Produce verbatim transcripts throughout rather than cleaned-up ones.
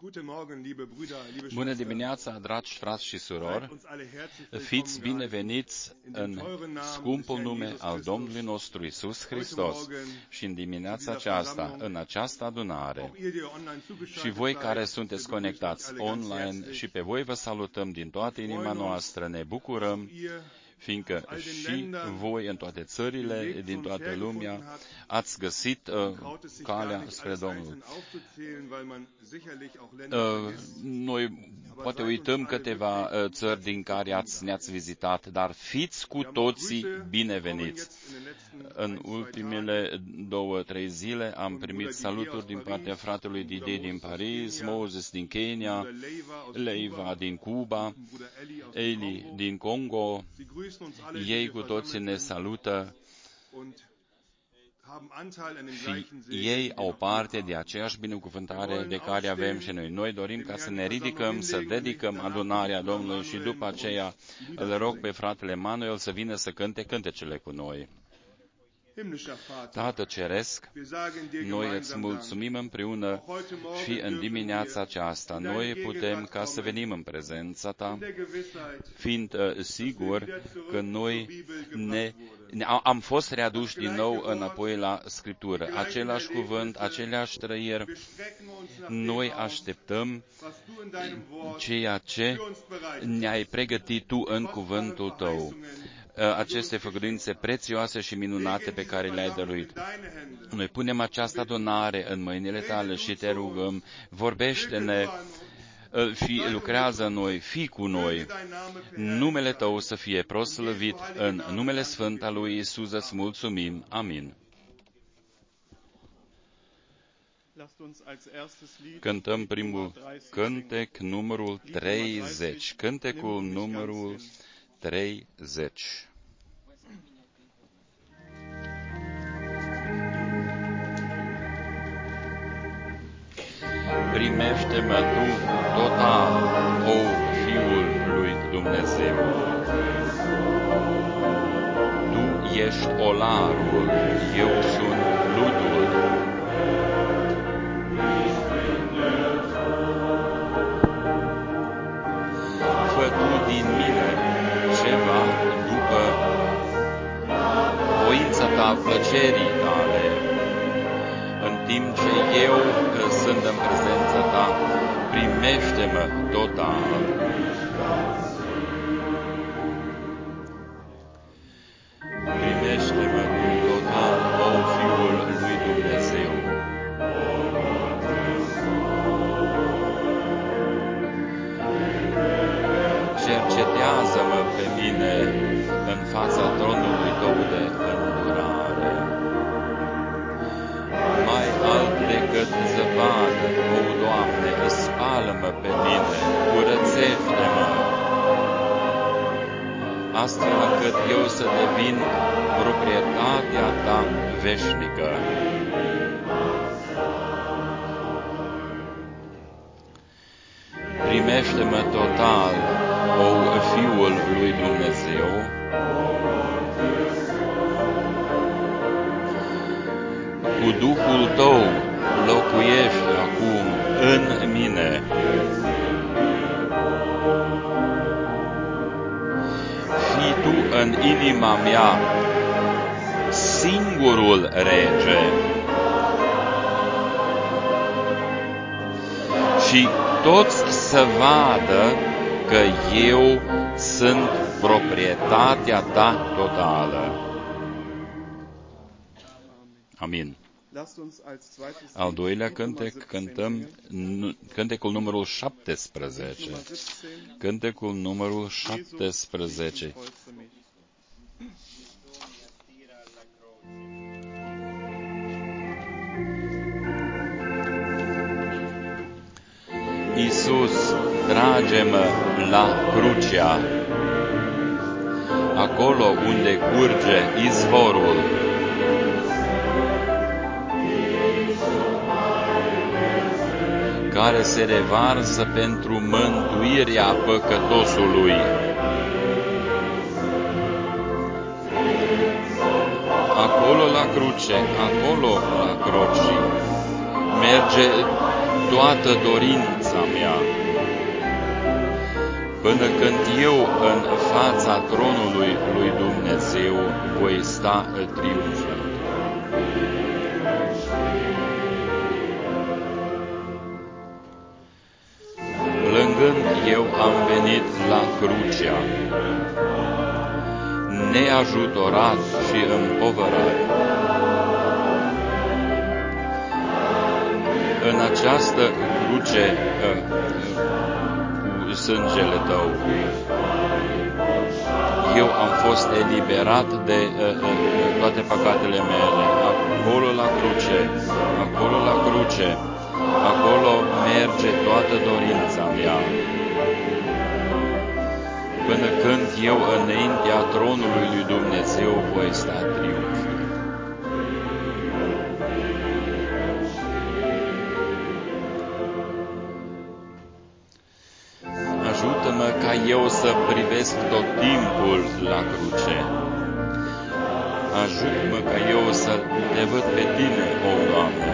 Bună dimineața, dragi frați și surori! Fiți bineveniți în scumpul nume al Domnului nostru Iisus Hristos și în dimineața aceasta, în această adunare. Și voi care sunteți conectați online și pe voi vă salutăm din toată inima noastră, ne bucurăm, fiindcă și voi în toate țările, din toată lumea, ați găsit uh, calea spre Domnul. Uh, noi poate uităm câteva uh, țări din care ați, ne-ați vizitat, dar fiți cu toții bineveniți. În ultimele două, trei zile am primit saluturi din partea fratelui Didier din Paris, Moses din Kenya, Leiva din Cuba, Eli din Congo. Ei cu toții ne salută și ei au parte de aceeași binecuvântare de care avem și noi. Noi dorim ca să ne ridicăm, să dedicăm adunarea Domnului și după aceea îl rog pe fratele Manuel să vină să cânte cântecele cu noi. Tată Ceresc, noi îți mulțumim împreună și în dimineața aceasta. Noi putem ca să venim în prezența Ta, fiind uh, sigur că noi ne, ne, am fost readuși din nou înapoi la Scriptură. Același cuvânt, aceleași trăiri. Noi așteptăm ceea ce ne-ai pregătit Tu în cuvântul Tău. Aceste făgăduințe prețioase și minunate pe care le-ai dăruit. Noi punem această adunare în mâinile Tale și Te rugăm, vorbește-ne și lucrează în noi, fii cu noi. Numele Tău să fie proslăvit, în numele Sfânt al lui Iisus îți mulțumim. Amin. Cântăm primul cântec, numărul treizeci. Cântecul numărul treizeci. Primește-mă Tu total, o Fiul lui Dumnezeu. Tu ești olarul, eu sunt ludul. Fă Tu din mine ceva după voința Ta, plăcerii Tale, în timp ce eu sunt în prezența Ta, primește-mă total. Primește-mă total, o Fiul lui Dumnezeu. Cercetează-mă pe mine în fața tronului Tău de îndurare. Mai alt decât zăpadă, o Doamne, spală-mă pe mine, curățește-mă, astfel încât eu să devin proprietatea Ta veșnică. Primește-mă total, o Fiul lui Dumnezeu. Cu Duhul Tău locuiește acum în mine. Fii Tu în inima mea singurul rege și toți să vadă că eu sunt proprietatea Ta totală. Amin. Al doilea cântec, cântăm cântecul numărul șaptesprezece. Cântecul numărul șaptesprezece. Iisus, trage-mă la crucea, acolo unde curge izvorul. Care se revarsă pentru mântuirea păcătosului. Acolo la cruce, acolo la cruce, merge toată dorința dorința mea, până când eu în fața tronului lui Dumnezeu voi sta triumfând. Plângând eu am venit la crucea, neajutorat și împovărat. În această cruce cu sângele Tău, eu am fost eliberat de toate păcatele mele. Acolo la cruce, acolo la cruce, acolo merge toată dorința mea. Până când eu înaintea tronului lui Dumnezeu voi sta triumfând. Ajută-mă ca eu să privesc tot timpul la cruce. Ajută-mă ca eu să te văd pe Tine, o Doamne.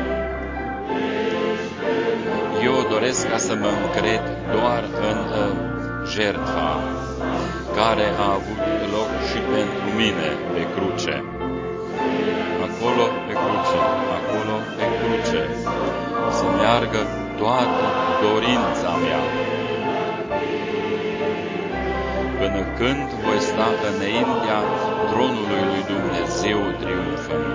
Eu doresc ca să mă încred doar în uh, jertfa care a avut loc și pentru mine pe cruce. Acolo pe cruce, acolo pe cruce, să meargă toată dorința mea. Până când voi sta înaintea tronului lui Dumnezeu triumfând.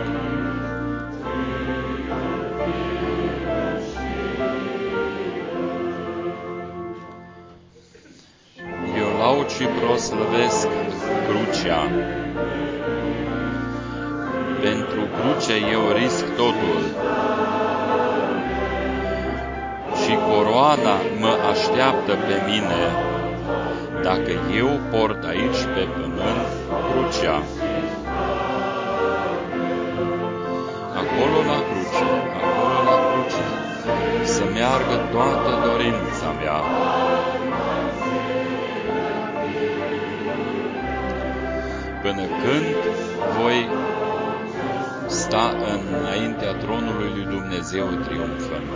Eu laud și proslăvesc crucea. Pentru cruce eu risc totul. Și coroana mă așteaptă pe mine, dacă eu port aici pe pământ crucea. Acolo la cruce, acolo la cruce, să meargă toată dorința mea. Până când voi sta înaintea tronului lui Dumnezeu triumfând.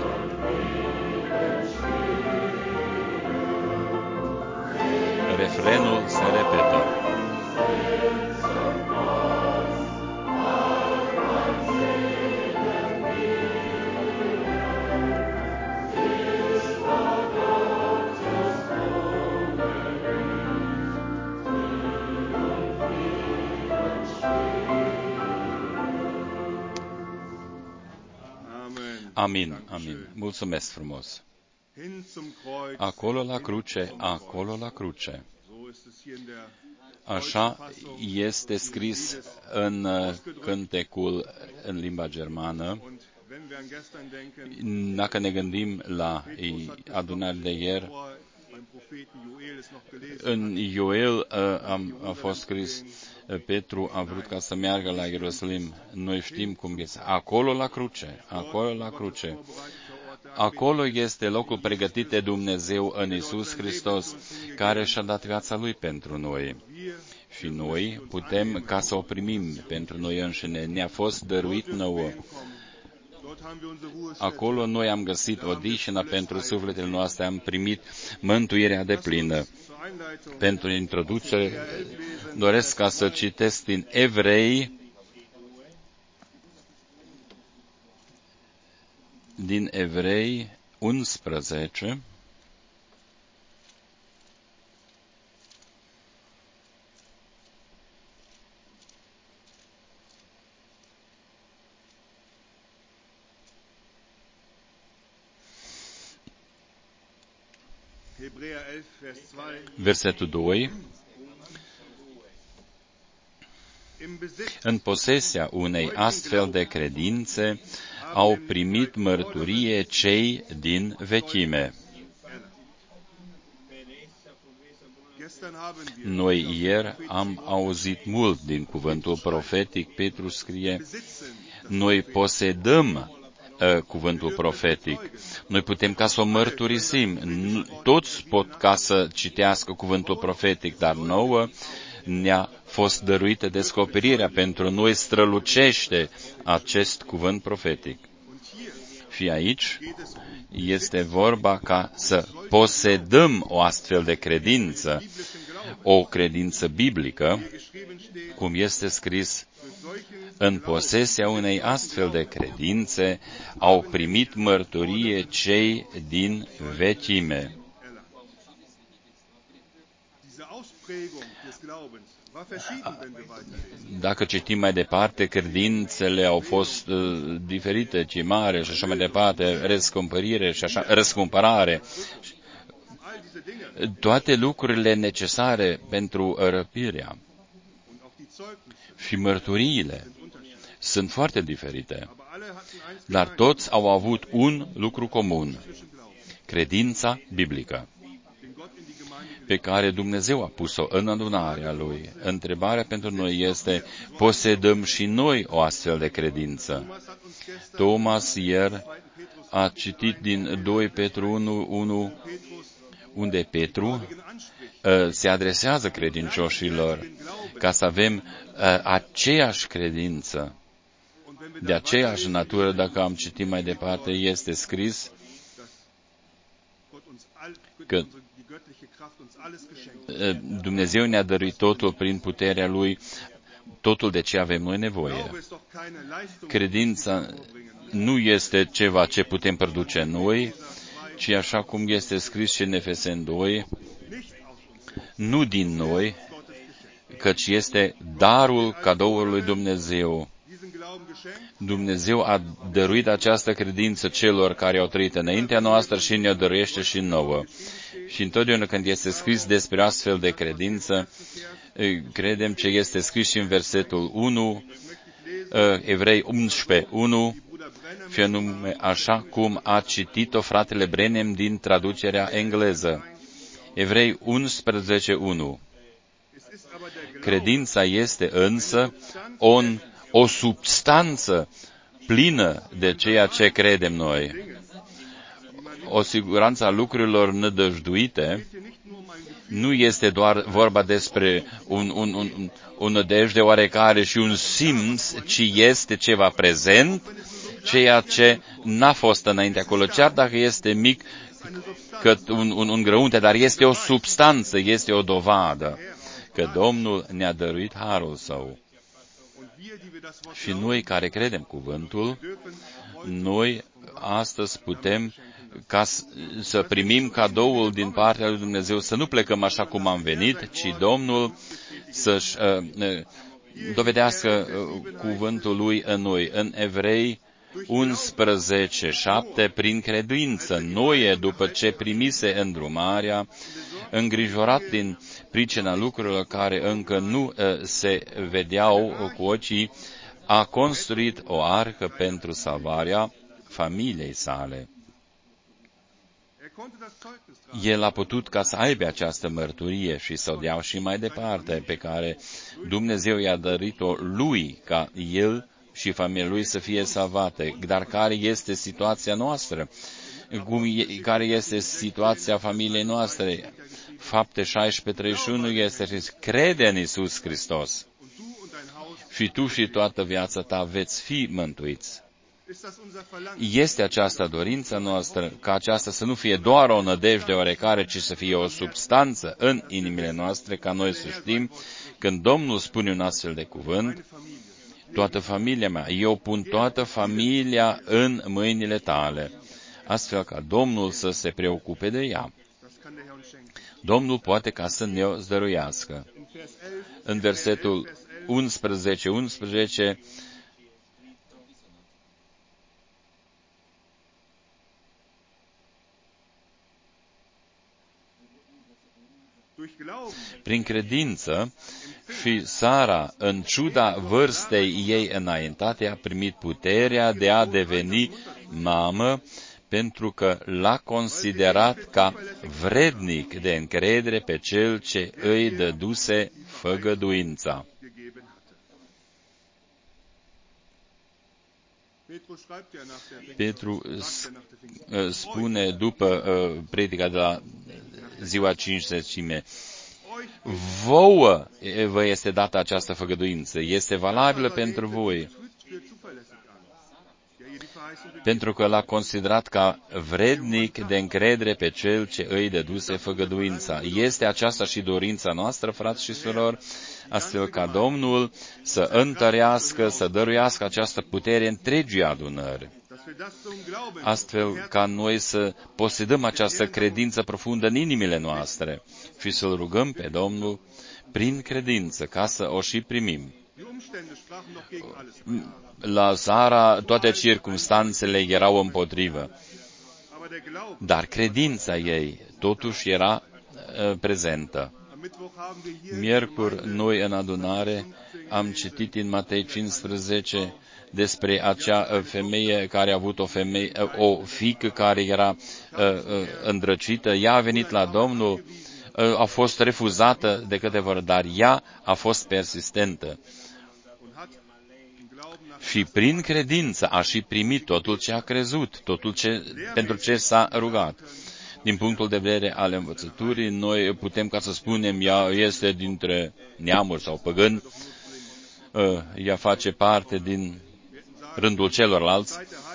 Refrenul se repetă. Amin, amin. Mulțumesc frumos. Acolo la cruce, acolo la cruce. Așa este scris în cântecul în limba germană. Dacă ne gândim la adunarea de ieri, în Ioel a, a fost scris, Petru a vrut ca să meargă la Ierusalim. Noi știm cum este. Acolo la cruce, acolo la cruce. Acolo este locul pregătit de Dumnezeu în Iisus Hristos, care și-a dat viața Lui pentru noi. Și noi putem ca să o primim pentru noi înșine. Ne-a fost dăruit nouă. Acolo noi am găsit odihnă pentru sufletele noastre, am primit mântuirea deplină. Pentru introducere doresc ca să citesc din Evrei, din Evrei unsprezece, versetul doi. În posesia unei astfel de credințe au primit mărturie cei din vechime. Noi ieri am auzit mult din cuvântul profetic. Petru scrie, noi posedăm uh, cuvântul profetic. Noi putem ca să o mărturisim. Toți pot ca să citească cuvântul profetic, dar nouă ne-a fost dăruită descoperirea. Pentru noi strălucește acest cuvânt profetic. Și aici este vorba ca să posedăm o astfel de credință, o credință biblică, cum este scris: în posesia unei astfel de credințe au primit mărturie cei din vechime. Dacă citim mai departe, credințele au fost uh, diferite, cimare și așa mai departe, răscumpărire și așa, răscumpărare. Toate lucrurile necesare pentru răpirea și mărturiile sunt foarte diferite, dar toți au avut un lucru comun: credința biblică, pe care Dumnezeu a pus-o în adunarea Lui. Întrebarea pentru noi este: posedăm și noi o astfel de credință? Thomas ieri a citit din doi Petru unu, unu, unde Petru uh, se adresează credincioșilor ca să avem uh, aceeași credință, de aceeași natură. Dacă am citit mai departe, este scris că Dumnezeu ne-a dăruit totul prin puterea Lui, totul de ce avem noi nevoie. Credința nu este ceva ce putem produce noi, ci așa cum este scris și în Efeseni doi, nu din noi, căci este darul cadoului lui Dumnezeu. Dumnezeu a dăruit această credință celor care au trăit înaintea noastră și ne-o dăruiește și nouă. Și întotdeauna când este scris despre astfel de credință, credem ce este scris și în versetul unu, Evrei unsprezece, unu, și anume așa cum a citit-o fratele Branham din traducerea engleză. Evrei unsprezece, unu. Credința este însă o, o substanță plină de ceea ce credem noi. O siguranță a lucrurilor nădăjduite nu este doar vorba despre un, un, un, o nădejde oarecare și un simț, ci este ceva prezent, ceea ce n-a fost înainte acolo, chiar dacă este mic, cât un, un, un grăunte, dar este o substanță, este o dovadă că Domnul ne-a dăruit harul Său. Și noi care credem cuvântul, noi astăzi putem ca să primim cadoul din partea lui Dumnezeu, să nu plecăm așa cum am venit, ci Domnul să-și uh, dovedească uh, cuvântul Lui în noi. În Evrei unsprezece, șapte, prin credință, Noe, după ce primise îndrumarea, îngrijorat din pricina lucrurilor care încă nu uh, se vedeau cu ochii, a construit o arcă pentru salvarea familiei sale. El a putut ca să aibă această mărturie și să o dea și mai departe, pe care Dumnezeu i-a dărit-o lui, ca el și familia lui să fie salvate. Dar care este situația noastră? Cum e, care este situația familiei noastre? Fapte șaisprezece, treizeci și unu este scris: crede în Iisus Hristos și tu și toată viața ta veți fi mântuiți. Este aceasta dorința noastră, ca aceasta să nu fie doar o nădejde oarecare, ci să fie o substanță în inimile noastre, ca noi să știm, când Domnul spune un astfel de cuvânt: toată familia mea, eu pun toată familia în mâinile tale, astfel ca Domnul să se preocupe de ea. Domnul poate ca să ne-o zdăruiască. În versetul unsprezece, unsprezece, prin credință și Sara, în ciuda vârstei ei înaintate, a primit puterea de a deveni mamă, pentru că l-a considerat ca vrednic de încredere pe cel ce îi dăduse făgăduința. Petru spune după predica de la ziua cincizecime: vouă vă este dată această făgăduință, este valabilă pentru voi. pentru că l-a considerat ca vrednic de încredere pe cel ce îi dăduse făgăduința. Este aceasta și dorința noastră, frați și surori, astfel ca Domnul să întărească, să dăruiască această putere întregii adunări, astfel ca noi să posedăm această credință profundă în inimile noastre și să-L rugăm pe Domnul prin credință, ca să o și primim. La Sara toate circumstanțele erau împotrivă, dar credința ei totuși era uh, prezentă. Miercuri, noi în adunare am citit în Matei cincisprezece despre acea femeie care a avut o, femeie, o fiică care era uh, uh, îndrăcită. Ea a venit la Domnul, uh, a fost refuzată de câteva ori, dar ea a fost persistentă. Și prin credință a și primit totul ce a crezut, totul ce, pentru ce s-a rugat. Din punctul de vedere al învățăturii, noi putem ca să spunem, ea este dintre neamuri sau păgâni, ea face parte din rândul celorlalți.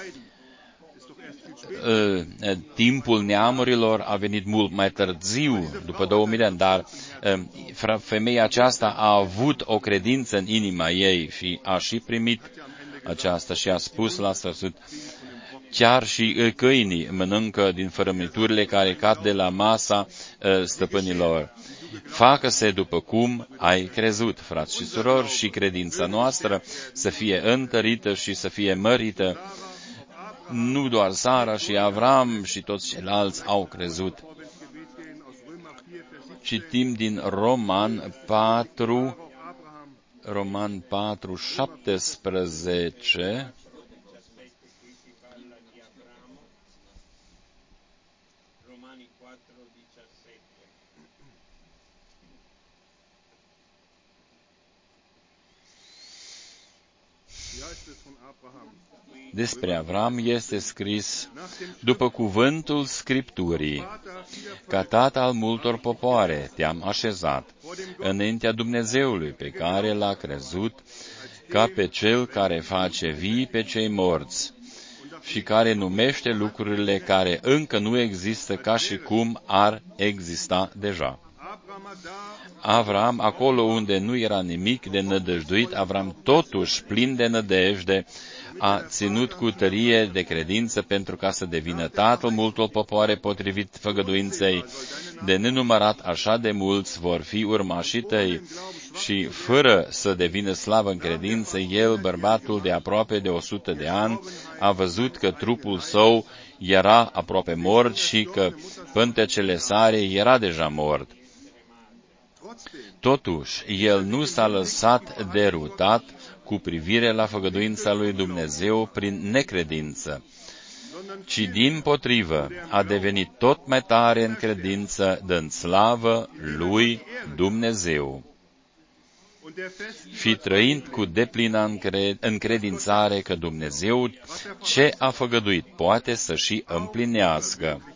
Timpul neamurilor a venit mult mai târziu, după două mii de ani, dar femeia aceasta a avut o credință în inima ei și a și primit aceasta și a spus la sfârșit, chiar și câinii mănâncă din fărâmiturile care cad de la masa stăpânilor. Facă-se după cum ai crezut, frați și surori, și credința noastră să fie întărită și să fie mărită. Nu doar Sara și Avram și toți ceilalți au crezut. Citim din Roman patru, Roman patru, șaptesprezece. Despre Avram este scris, după cuvântul Scripturii, ca tată al multor popoare te-am așezat înaintea Dumnezeului pe care l-a crezut, ca pe cel care face vii pe cei morți și care numește lucrurile care încă nu există ca și cum ar exista deja. Avram, acolo unde nu era nimic de nădăjduit, Avram totuși, plin de nădejde, a ținut cu tărie de credință pentru ca să devină tatăl multor popoare potrivit făgăduinței. De nenumărat așa de mulți vor fi urmașii tăi. Și fără să devină slavă în credință, el, bărbatul de aproape de o sută de ani, a văzut că trupul său era aproape mort și că pântecele sare era deja mort. Totuși, el nu s-a lăsat derutat cu privire la făgăduința lui Dumnezeu prin necredință, ci dimpotrivă a devenit tot mai tare în credință, dând slavă lui Dumnezeu și trăind cu deplină încredințare că Dumnezeu ce a făgăduit poate să și împlinească.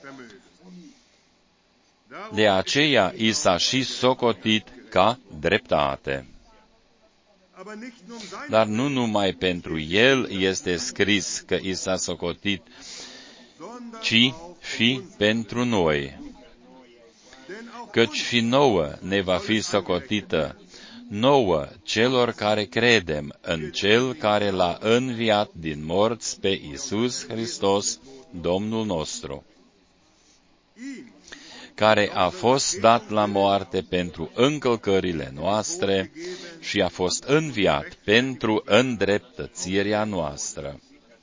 De aceea i s-a și socotit ca dreptate. Dar nu numai pentru el este scris că i s-a socotit, ci și pentru noi. Căci și nouă ne va fi socotită, nouă celor care credem în Cel care l-a înviat din morți pe Iisus Hristos, Domnul nostru, care a fost dat la moarte pentru încălcările noastre și a fost înviat pentru îndreptățirea noastră.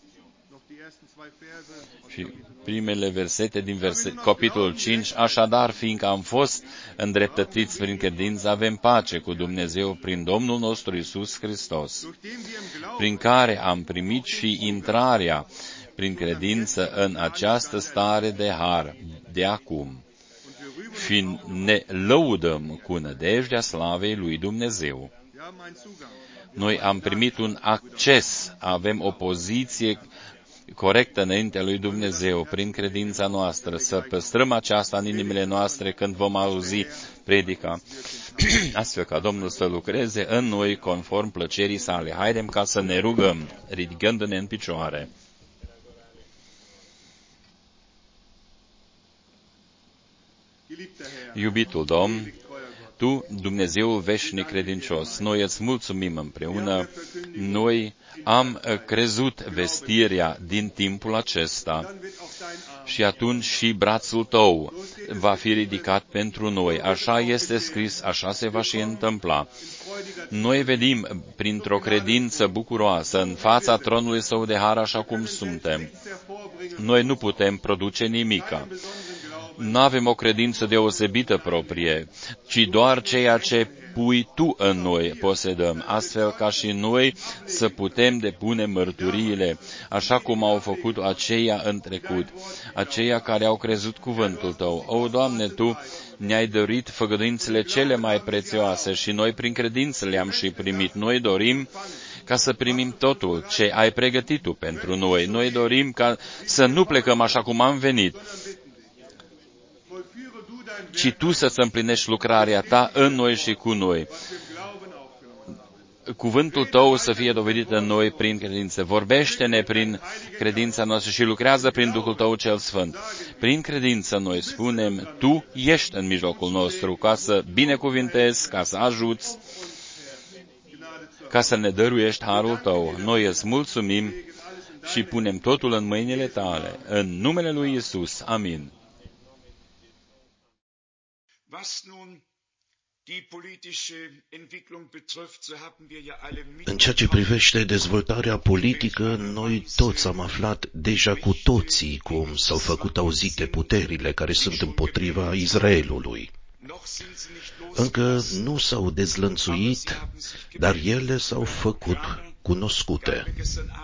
Și primele versete din verset, capitolul cinci, așadar, fiindcă am fost îndreptățiți prin credință, avem pace cu Dumnezeu prin Domnul nostru Iisus Hristos, prin care am primit și intrarea prin credință în această stare de har de acum. Și ne lăudăm cu nădejdea slavei lui Dumnezeu. Noi am primit un acces, avem o poziție corectă înaintea lui Dumnezeu prin credința noastră, să păstrăm aceasta în inimile noastre când vom auzi predica, astfel ca Domnul să lucreze în noi conform plăcerii sale. Haidem ca să ne rugăm, ridicându-ne în picioare. Iubitul Domn, Tu, Dumnezeul veșnic credincios, noi îți mulțumim împreună, noi am crezut vestirea din timpul acesta și atunci și brațul Tău va fi ridicat pentru noi. Așa este scris, așa se va și întâmpla. Noi venim printr-o credință bucuroasă în fața tronului Său de har așa cum suntem. Noi nu putem produce nimica. Nu avem o credință deosebită proprie, ci doar ceea ce pui Tu în noi posedăm, astfel ca și noi să putem depune mărturiile, așa cum au făcut aceia în trecut, aceia care au crezut cuvântul Tău. O, Doamne, Tu ne-ai dăruit făgăduințele cele mai prețioase și noi prin credință le-am și primit. Noi dorim ca să primim totul ce ai pregătit Tu pentru noi. Noi dorim ca să nu plecăm așa cum am venit, ci Tu să-ți împlinești lucrarea Ta în noi și cu noi. Cuvântul Tău să fie dovedit în noi prin credință. Vorbește-ne prin credința noastră și lucrează prin Duhul Tău cel Sfânt. Prin credință noi spunem, Tu ești în mijlocul nostru ca să binecuvintezi, ca să ajuți, ca să ne dăruiești harul Tău. Noi îți mulțumim și punem totul în mâinile Tale. În numele lui Iisus. Amin. În ceea ce privește dezvoltarea politică, noi toți am aflat deja cu toții cum s-au făcut auzite puterile care sunt împotriva Israelului. Încă nu s-au dezlănțuit, dar ele s-au făcut cunoscute.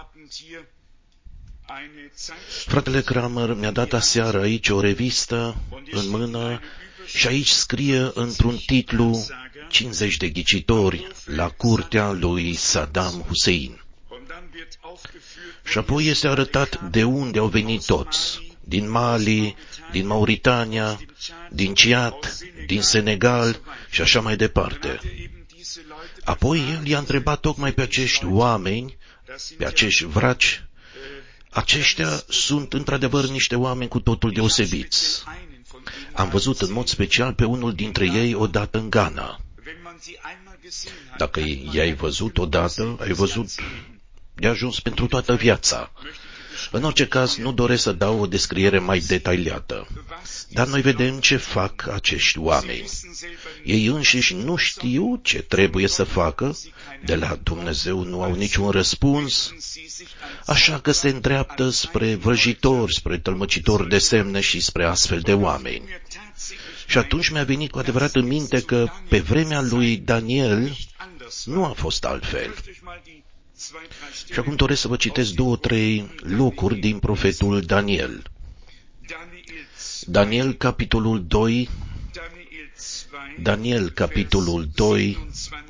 Fratele Kramer mi-a dat aseară aici o revistă în mână și aici scrie într-un titlu cincizeci de ghicitori la curtea lui Saddam Hussein. Și apoi este arătat de unde au venit toți, din Mali, din Mauritania, din Ciad, din Senegal și așa mai departe. Apoi el i-a întrebat tocmai pe acești oameni, pe acești vraci. Aceștia sunt într-adevăr niște oameni cu totul deosebiți. Am văzut în mod special pe unul dintre ei odată în Ghana. Dacă i-ai văzut odată, ai văzut de ajuns pentru toată viața. În orice caz, nu doresc să dau o descriere mai detaliată. Dar noi vedem ce fac acești oameni. Ei înșiși nu știu ce trebuie să facă, de la Dumnezeu nu au niciun răspuns, așa că se îndreaptă spre vrăjitori, spre tălmăcitori de semne și spre astfel de oameni. Și atunci mi-a venit cu adevărat în minte că pe vremea lui Daniel nu a fost altfel. Și acum doresc să vă citesc două, trei locuri din profetul Daniel. Daniel, capitolul doi, Daniel, capitolul doi,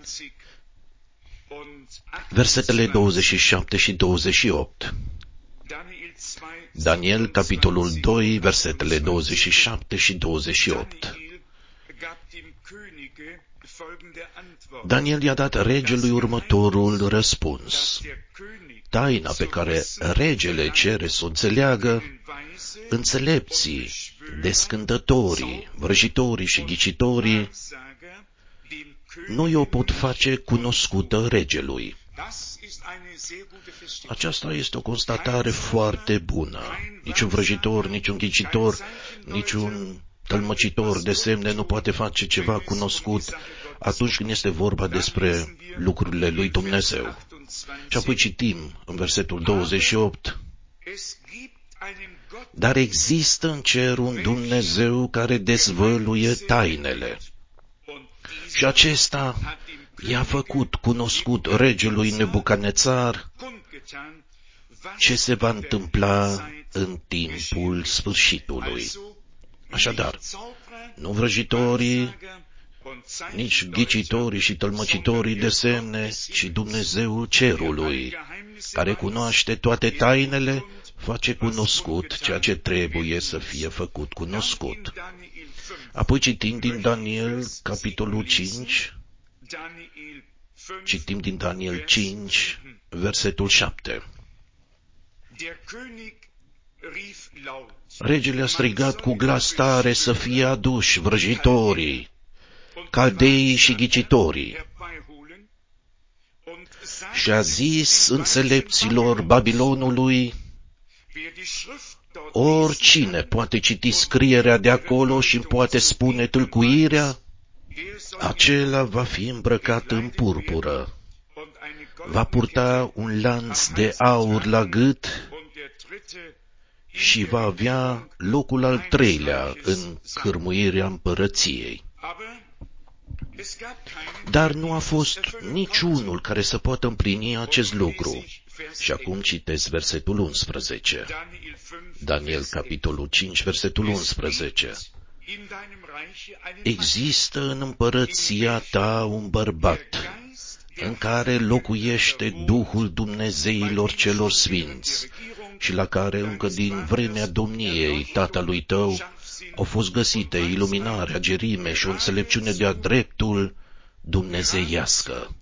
versetele douăzeci și șapte și douăzeci și opt. Daniel, capitolul doi, versetele douăzeci și șapte și douăzeci și opt. Daniel i-a dat regelui următorul răspuns. Taina pe care regele cere să o înțeleagă, înțelepții, descântătorii, vrăjitorii și ghicitorii, nu i-o pot face cunoscută regelui. Aceasta este o constatare foarte bună. Niciun vrăjitor, niciun ghicitor, niciun tălmăcitor de semne nu poate face ceva cunoscut atunci când este vorba despre lucrurile lui Dumnezeu. Și apoi citim în versetul douăzeci și opt, dar există în cer un Dumnezeu care dezvăluie tainele. Și acesta i-a făcut cunoscut regelui Nebucadnețar ce se va întâmpla în timpul sfârșitului. Așadar, nu vrăjitorii, nici ghicitorii și tălmăcitorii de semne, ci Dumnezeul cerului, care cunoaște toate tainele, face cunoscut ceea ce trebuie să fie făcut cunoscut. Apoi citim din Daniel, capitolul cinci, citim din Daniel cinci, versetul șapte. Regele a strigat cu glas tare să fie aduși vrăjitorii, caldeii și ghicitorii. Și a zis înțelepților Babilonului: oricine poate citi scrierea de acolo și poate spune tâlcuirea, acela va fi îmbrăcat în purpură, va purta un lanț de aur la gât și va avea locul al treilea în cârmuirea împărăției. Dar nu a fost niciunul care să poată împlini acest lucru. Și acum citesc versetul unsprezece. Daniel, capitolul cinci, versetul unsprezece. Există în împărăția ta un bărbat în care locuiește Duhul Dumnezeilor celor sfinți și la care încă din vremea domniei tatălui tău au fost găsite iluminarea, gerime și o înțelepciune de-a dreptul dumnezeiască.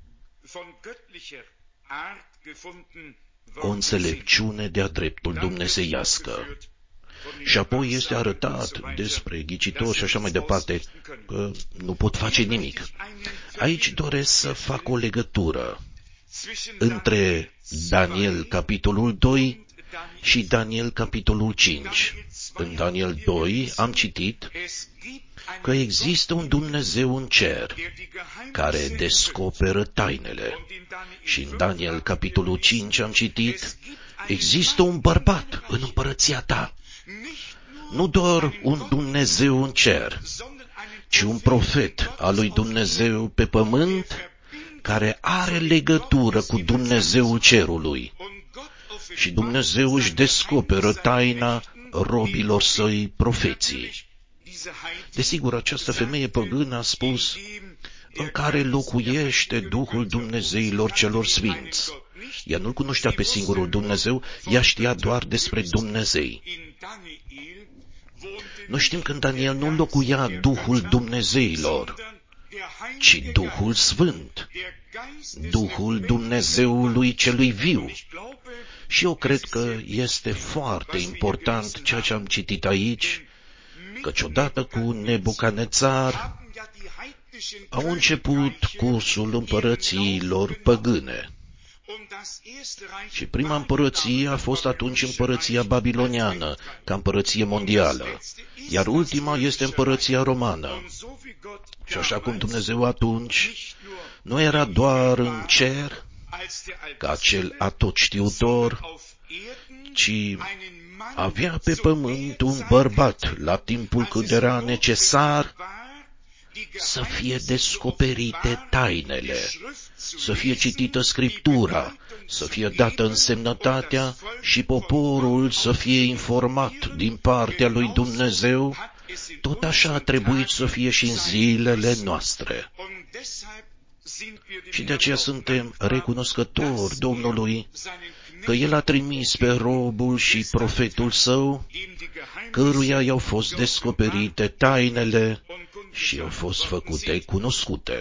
O înțelepciune de-a dreptul dumnezeiască. Și apoi este arătat despre ghicitori și așa mai departe, că nu pot face nimic. Aici doresc să fac o legătură între Daniel, capitolul doi, și Daniel, capitolul cinci. În Daniel doi am citit că există un Dumnezeu în cer care descoperă tainele. Și în Daniel, capitolul cinci am citit: există un bărbat în împărăția ta. Nu doar un Dumnezeu în cer, ci un profet al lui Dumnezeu pe pământ care are legătură cu Dumnezeul cerului. Și Dumnezeu își descoperă taina robilor săi profeții. Desigur, această femeie păgână a spus: în care locuiește Duhul Dumnezeilor celor sfinți. Ea nu-L cunoștea pe singurul Dumnezeu, ea știa doar despre Dumnezei. Noi știm că în Daniel nu locuia Duhul Dumnezeilor, ci Duhul Sfânt, Duhul Dumnezeului celui viu. Și eu cred că este foarte important ceea ce am citit aici, căci odată cu Nebucanețar au început cursul împărățiilor păgâne. Și prima împărăție a fost atunci împărăția babiloniană, ca împărăție mondială, iar ultima este împărăția romană. Și așa cum Dumnezeu atunci nu era doar în cer, ca cel atotștiutor, ci avea pe pământ un bărbat la timpul când era necesar să fie descoperite tainele, să fie citită Scriptura, să fie dată însemnătatea și poporul să fie informat din partea lui Dumnezeu. Tot așa a trebuit să fie și în zilele noastre. Și de aceea suntem recunoscători Domnului că El a trimis pe robul și profetul Său, căruia i-au fost descoperite tainele și au fost făcute cunoscute.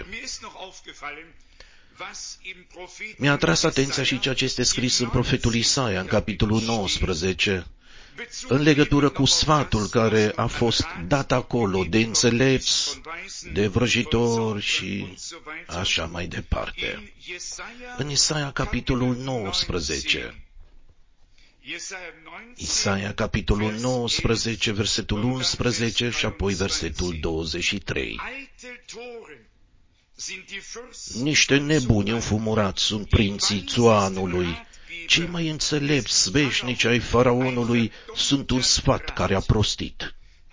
Mi-a atras atenția și ceea ce este scris în profetul Isaia, în capitolul nouăsprezece, în legătură cu sfatul care a fost dat acolo de înțelepți, de vrăjitori și așa mai departe. În Isaia, capitolul nouăsprezece, Isaia, capitolul nouăsprezece, versetul unsprezece și apoi versetul douăzeci și trei. Niște nebuni înfumurați sunt prinții țoanului, cei mai înțelepți veșnici ai faraonului sunt un sfat care a prostit.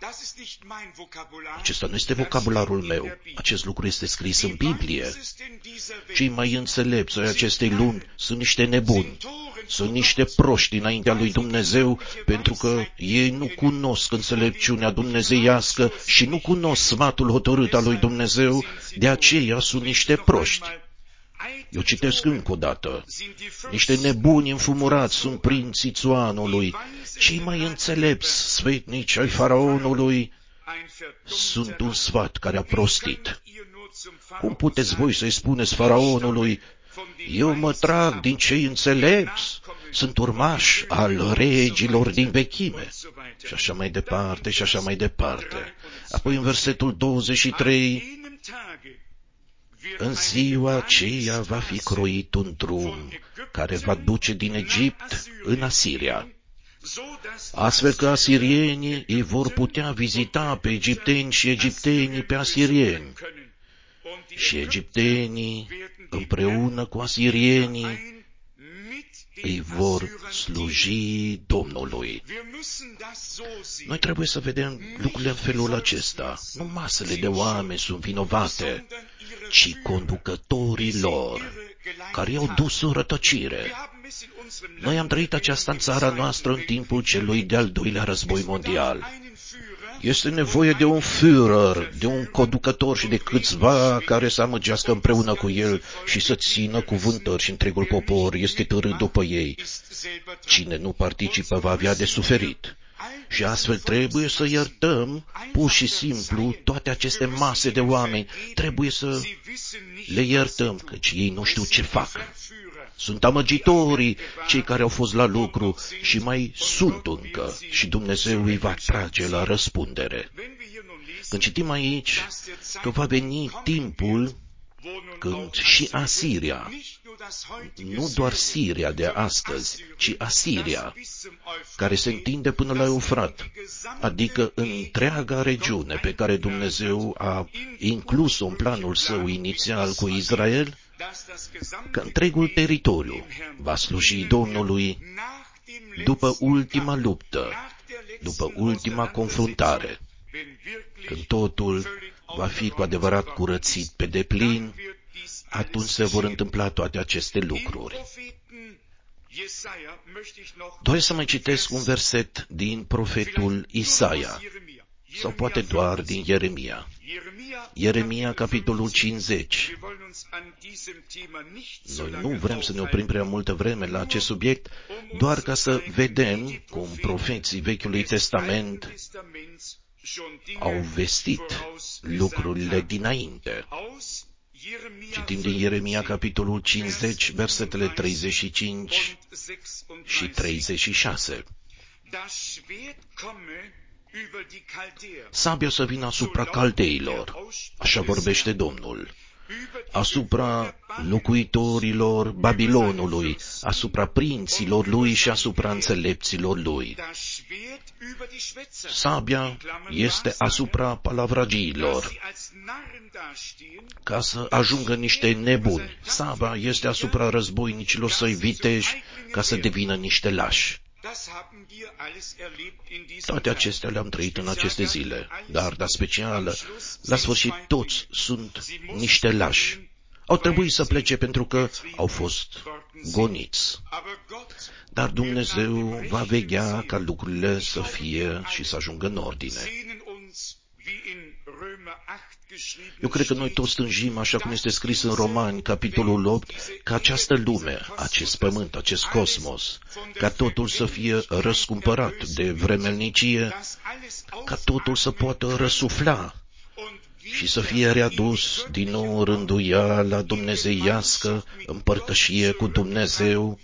Acesta nu este vocabularul meu. Acest lucru este scris în Biblie. Cei mai înțelepți ai acestei lumi sunt niște nebuni. Sunt niște proști înaintea lui Dumnezeu, pentru că ei nu cunosc înțelepciunea dumnezeiască și nu cunosc sfatul hotărât al lui Dumnezeu, de aceea sunt niște proști. Eu citesc încă o dată. Niște nebuni înfumurați sunt prinții țoanului, cei mai înțelepți sfetnici ai faraonului sunt un sfat care a prostit. Cum puteți voi să-i spuneți faraonului: eu mă trag din cei înțelepți, sunt urmași al regilor din vechime. Și așa mai departe, și așa mai departe. Apoi în versetul douăzeci și trei, în ziua aceea va fi croit un drum care va duce din Egipt în Asiria, astfel că asirienii îi vor putea vizita pe egipteni și egiptenii pe asirieni, și egiptenii împreună cu asirienii îi vor sluji Domnului. Noi trebuie să vedem lucrurile în felul acesta. Nu masele de oameni sunt vinovate, ci conducătorii lor, care i-au dus în rătăcire. Noi am trăit aceasta în țara noastră în timpul celui de-al doilea război mondial. Este nevoie de un Führer, de un conducător și de câțiva care să amăgească împreună cu el și să țină cuvântări și întregul popor este târât după ei. Cine nu participă va avea de suferit. Și astfel trebuie să iertăm pur și simplu toate aceste mase de oameni. Trebuie să le iertăm, căci ei nu știu ce fac. Sunt amăgitorii cei care au fost la lucru și mai sunt încă și Dumnezeu îi va trage la răspundere. Când citim aici că va veni timpul când și Asiria, nu doar Siria de astăzi, ci Asiria, care se întinde până la Eufrat, adică întreaga regiune pe care Dumnezeu a inclus-o în planul său inițial cu Israel, că întregul teritoriu va sluji Domnului după ultima luptă, după ultima confruntare, când totul va fi cu adevărat curățit pe deplin, atunci se vor întâmpla toate aceste lucruri. Doresc să mai citesc un verset din profetul Isaia, sau poate doar din Ieremia. Ieremia, capitolul cincizeci. Noi nu vrem să ne oprim prea multă vreme la acest subiect, doar ca să vedem cum profeții Vechiului Testament au vestit lucrurile dinainte. Citim din Ieremia, capitolul cincizeci, versetele treizeci și cinci și treizeci și șase. Sabia să vină asupra caldeilor, așa vorbește Domnul, asupra locuitorilor Babilonului, asupra prinților lui și asupra înțelepților lui. Sabia este asupra palavragiilor, ca să ajungă niște nebuni. Sabia este asupra războinicilor săi viteji, ca să devină niște lași. Toate acestea le-am trăit în aceste zile, dar, dar special, la sfârșit toți sunt niște lași. Au trebuit să plece pentru că au fost goniți. Dar Dumnezeu va veghea ca lucrurile să fie și să ajungă în ordine. Eu cred că noi toți stânjim, așa cum este scris în Romani, capitolul opt, ca această lume, acest pământ, acest cosmos, ca totul să fie răscumpărat de vremelnicie, ca totul să poată răsufla și să fie readus din nou rânduiala dumnezeiască, împărtășie cu Dumnezeu,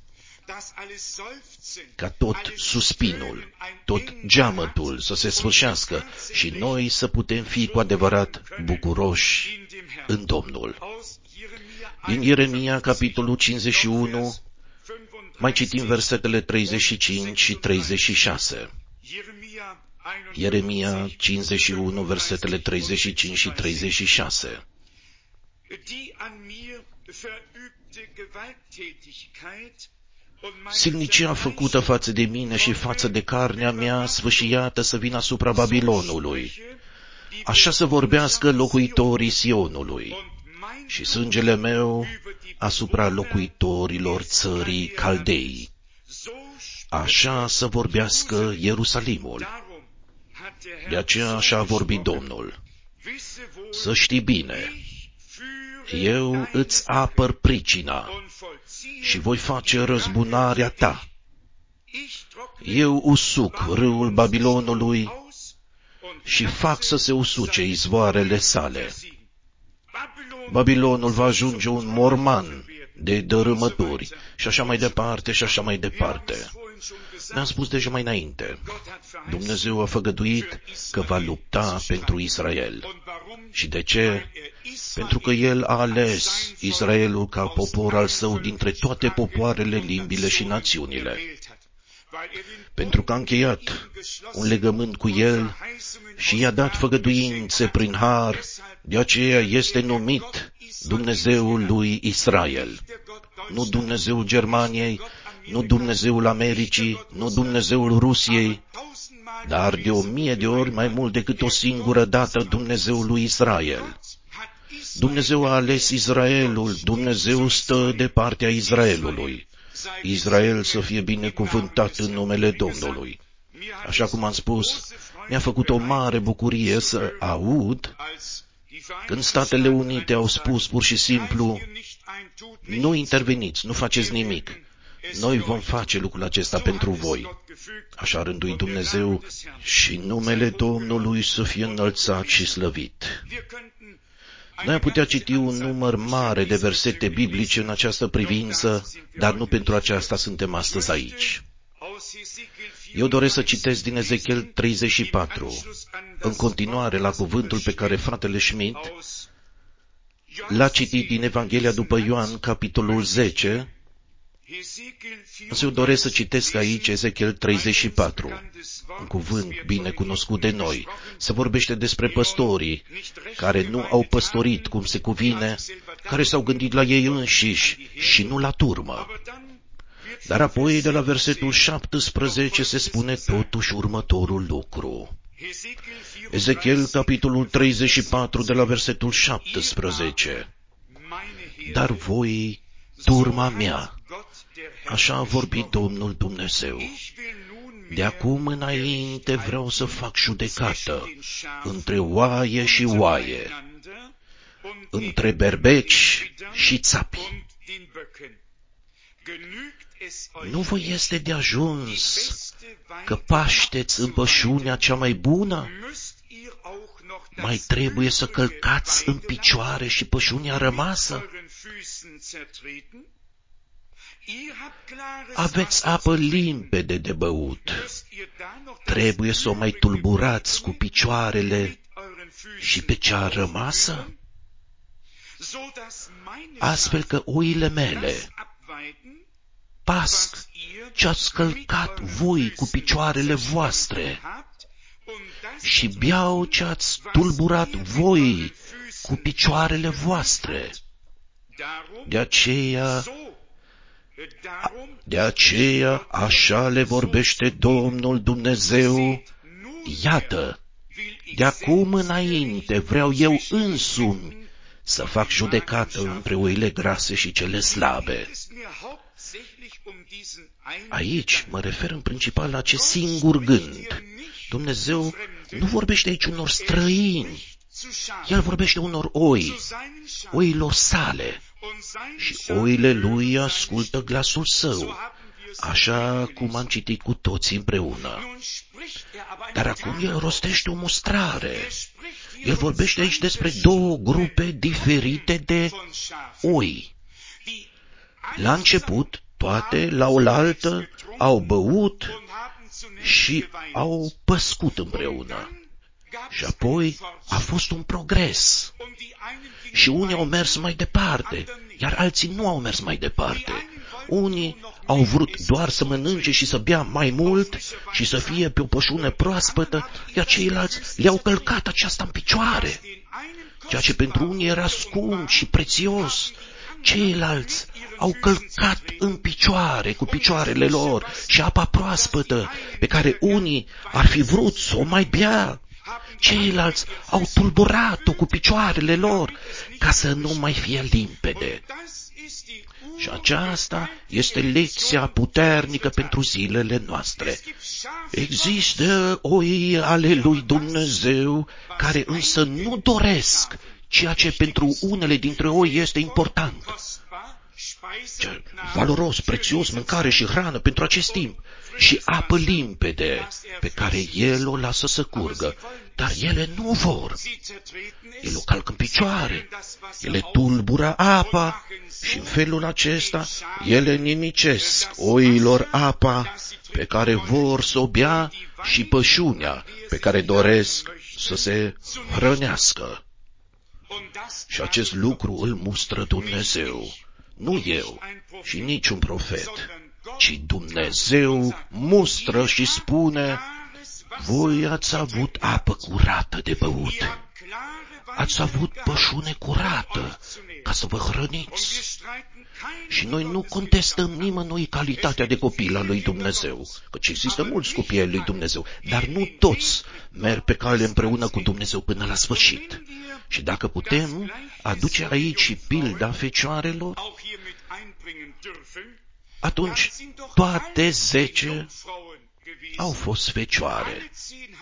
ca tot suspinul, tot geamătul să se sfârșească și noi să putem fi cu adevărat bucuroși în Domnul. Din Ieremia, capitolul cincizeci și unu, mai citim versetele treizeci și cinci și treizeci și șase. Ieremia cincizeci și unu, versetele treizeci și cinci și treizeci și șase. Silnicia făcută față de mine și față de carnea mea, sfâșiată să vină asupra Babilonului. Așa să vorbească locuitorii Sionului și sângele meu asupra locuitorilor țării Caldei. Așa să vorbească Ierusalimul. De aceea așa a vorbit Domnul. Să știi bine, eu îți apăr pricina și voi face răzbunarea ta. Eu usuc râul Babilonului și fac să se usuce izvoarele sale. Babilonul va ajunge un morman de dărâmături și așa mai departe și așa mai departe. Ne-am spus deja mai înainte, Dumnezeu a făgăduit că va lupta pentru Israel. Și de ce? Pentru că El a ales Israelul ca popor al Său dintre toate popoarele, limbile și națiunile. Pentru că a încheiat un legământ cu El și i-a dat făgăduințe prin har, de aceea este numit Dumnezeul lui Israel. Nu Dumnezeul Germaniei, nu Dumnezeul Americii, nu Dumnezeul Rusiei, dar de o mie de ori mai mult decât o singură dată Dumnezeul lui Israel. Dumnezeu a ales Israelul, Dumnezeu stă de partea Israelului. Israel să fie binecuvântat în numele Domnului. Așa cum am spus, mi-a făcut o mare bucurie să aud când Statele Unite au spus pur și simplu, nu interveniți, nu faceți nimic. Noi vom face lucrul acesta pentru voi. Așa rândui Dumnezeu și numele Domnului să fie înălțat și slăvit. Noi am putea citi un număr mare de versete biblice în această privință, dar nu pentru aceasta suntem astăzi aici. Eu doresc să citesc din Ezechiel treizeci și patru, în continuare la cuvântul pe care fratele Schmidt l-a citit din Evanghelia după Ioan, capitolul zece, însă eu doresc să citesc aici Ezechiel treizeci și patru, un cuvânt bine cunoscut de noi. Se vorbește despre păstorii care nu au păstorit cum se cuvine, care s-au gândit la ei înșiși și nu la turmă. Dar apoi, de la versetul șaptesprezece, se spune totuși următorul lucru. Ezechiel, capitolul treizeci și patru, de la versetul șaptesprezece. Dar voi, turma mea, așa a vorbit Domnul Dumnezeu, de acum înainte vreau să fac judecată între oaie și oaie, între berbeci și țapi. Nu vă este de ajuns că pașteți în pășunea cea mai bună? Mai trebuie să călcați în picioare și pășunea rămasă? Aveți apă limpede de băut. Trebuie să o mai tulburați cu picioarele și pe cea rămasă? Astfel că oile mele pasc ce-ați călcat voi cu picioarele voastre și beau ce-ați tulburat voi cu picioarele voastre. De aceea, de aceea așa le vorbește Domnul Dumnezeu, iată, de acum înainte vreau eu însumi să fac judecată între oile grase și cele slabe. Aici mă refer în principal la acest singur gând. Dumnezeu nu vorbește aici unor străini. El vorbește unor oi, oilor sale. Și oile lui ascultă glasul său, așa cum am citit cu toții împreună. Dar acum el rostește o mustrare. El vorbește aici despre două grupe diferite de oi. La început, toate, la oaltă, au băut și au păscut împreună. Și apoi a fost un progres. Și unii au mers mai departe, iar alții nu au mers mai departe. Unii au vrut doar să mănânce și să bea mai mult și să fie pe o pășune proaspătă, iar ceilalți le-au călcat aceasta în picioare. Ceea ce pentru unii era scump și prețios, ceilalți au călcat în picioare cu picioarele lor și apa proaspătă, pe care unii ar fi vrut să o mai bea. Ceilalți au tulburat-o cu picioarele lor ca să nu mai fie limpede. Și aceasta este lecția puternică pentru zilele noastre. Există oi ale lui Dumnezeu care însă nu doresc ceea ce pentru unele dintre oi este important. ce valoros, prețios, mâncare și hrană pentru acest timp și apă limpede pe care El o lasă să curgă, dar ele nu vor. El o calcă în picioare, ele tulbură apa și în felul acesta ele nimicesc oilor apa pe care vor să o bea și pășunea pe care doresc să se hrănească. Și acest lucru îl mustră Dumnezeu, nu eu și niciun profet, ci Dumnezeu mustră și spune: voi ați avut apă curată de băut, ați avut pășune curată ca să vă hrăniți. Și noi nu contestăm nimănui calitatea de copil al lui Dumnezeu, căci există mulți copii ai lui Dumnezeu, dar nu toți merg pe cale împreună cu Dumnezeu până la sfârșit. Și dacă putem aduce aici și pilda fecioarelor, atunci toate zece au fost fecioare.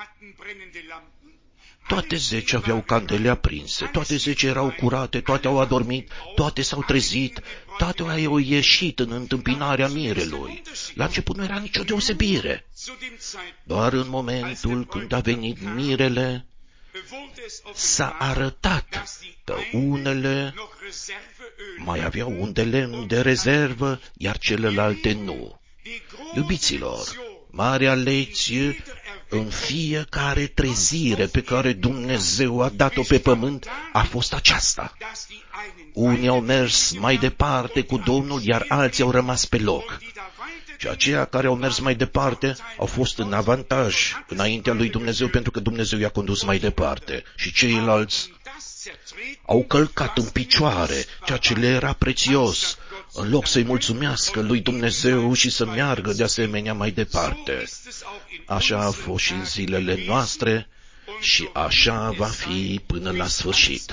Toate zece aveau candele aprinse, toate zece erau curate, toate au adormit, toate s-au trezit, toate au ieșit în întâmpinarea mirelui. La început nu era nicio deosebire. Doar în momentul când a venit mirele, s-a arătat că unele mai aveau un de lemn de rezervă, iar celelalte nu. Iubiților, marea lecție în fiecare trezire pe care Dumnezeu a dat-o pe pământ a fost aceasta. Unii au mers mai departe cu Domnul, iar alții au rămas pe loc. Și aceia care au mers mai departe au fost în avantaj înaintea lui Dumnezeu, pentru că Dumnezeu i-a condus mai departe. Și ceilalți au călcat în picioare ceea ce le era prețios, în loc să-i mulțumească lui Dumnezeu și să meargă de asemenea mai departe. Așa a fost și în zilele noastre și așa va fi până la sfârșit.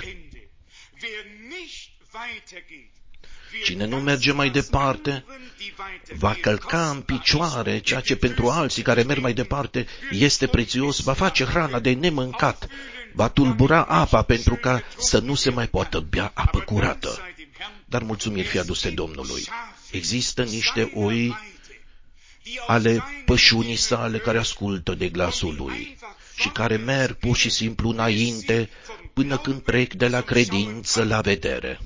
Cine nu merge mai departe, va călca în picioare ceea ce pentru alții care merg mai departe este prețios, va face hrana de nemâncat, va tulbura apa pentru ca să nu se mai poată bea apă curată. Dar mulțumiri fie aduse Domnului. Există niște oi ale pășunii sale care ascultă de glasul lui și care merg pur și simplu înainte până când trec de la credință la vedere.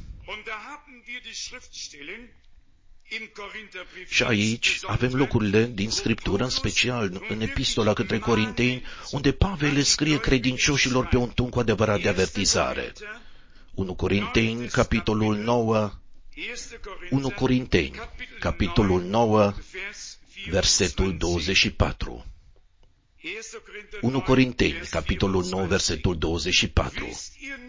Și aici avem locurile din Scriptură, în special în Epistola către Corinteni, unde Pavel le scrie credincioșilor pe un ton cu adevărat de avertizare. unu Corinteni, capitolul nouă, unu Corinteni, capitolul nouă, versetul douăzeci și patru. unu Corinteni, capitolul nouă, versetul douăzeci și patru.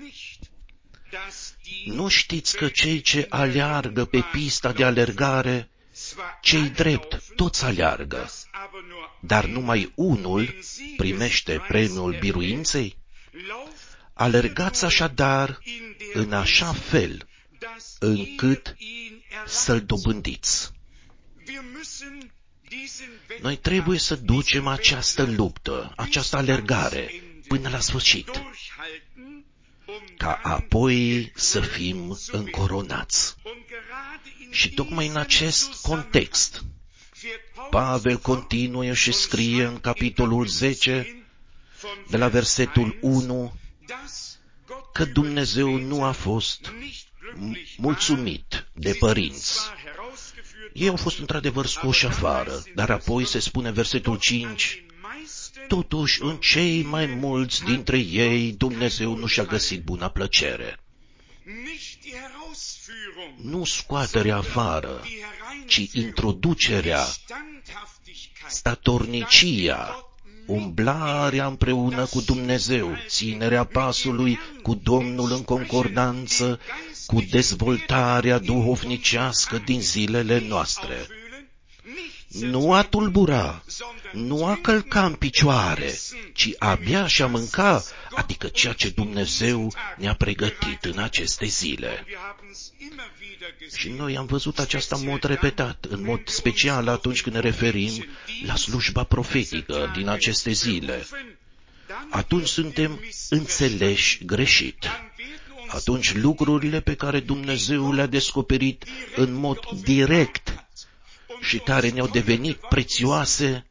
Nu știți că cei ce aleargă pe pista de alergare, cei drept, toți aleargă, dar numai unul primește premiul biruinței? Alergați așadar în așa fel încât să-l dobândiți. Noi trebuie să ducem această luptă, această alergare până la sfârșit, ca apoi să fim încoronați. Și tocmai în acest context, Pavel continuă și scrie în capitolul zece, de la versetul unu, că Dumnezeu nu a fost mulțumit de părinți. Ei au fost într-adevăr scoși afară, dar apoi se spune versetul cinci, totuși în cei mai mulți dintre ei Dumnezeu nu și-a găsit buna plăcere. Nu scoaterea afară, ci introducerea, statornicia, umblarea împreună cu Dumnezeu, ținerea pasului cu Domnul în concordanță cu dezvoltarea duhovnicească din zilele noastre. Nu a tulbura, nu a călca în picioare, ci abia și-a mânca, adică ceea ce Dumnezeu ne-a pregătit în aceste zile. Și noi am văzut aceasta în mod repetat, în mod special atunci când ne referim la slujba profetică din aceste zile. Atunci suntem înțeleși greșit. atunci lucrurile pe care Dumnezeu le-a descoperit în mod direct și care ne-au devenit prețioase,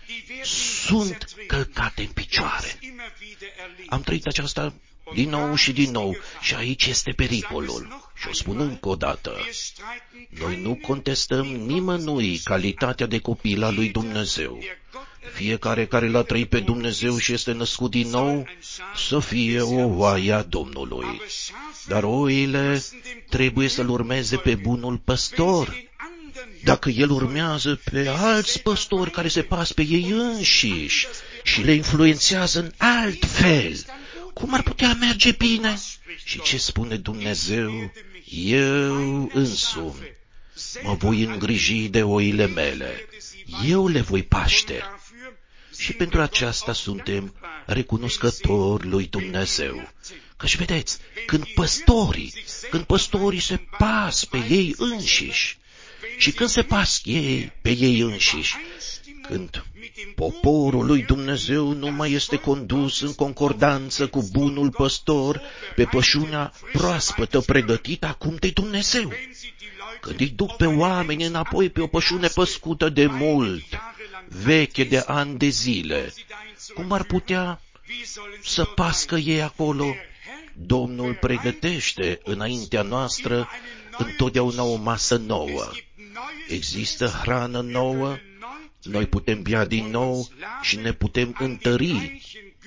sunt călcate în picioare. Am trăit aceasta din nou și din nou și aici este pericolul. Și o spun încă o dată, noi nu contestăm nimănui calitatea de copil al lui Dumnezeu. Fiecare care l-a trăit pe Dumnezeu și este născut din nou, să fie o oaie a Domnului. Dar oile trebuie să-L urmeze pe bunul păstor. Dacă el urmează pe alți păstori care se pas pe ei înșiși și le influențează în alt fel, cum ar putea merge bine? Și ce spune Dumnezeu? Eu însumi mă voi îngriji de oile mele. Eu le voi paște. Și pentru aceasta suntem recunoscători lui Dumnezeu. Căci vedeți, când păstorii, când păstorii se pas pe ei înșiși, și când se pas ei pe ei înșiși, când poporul lui Dumnezeu nu mai este condus în concordanță cu bunul păstor pe pășunea proaspătă pregătită acum de Dumnezeu, când îi duc pe oameni înapoi pe o pășune păscută de mult, veche de ani de zile, cum ar putea să pască ei acolo? Domnul pregătește înaintea noastră întotdeauna o masă nouă. Există hrană nouă, noi putem bea din nou și ne putem întări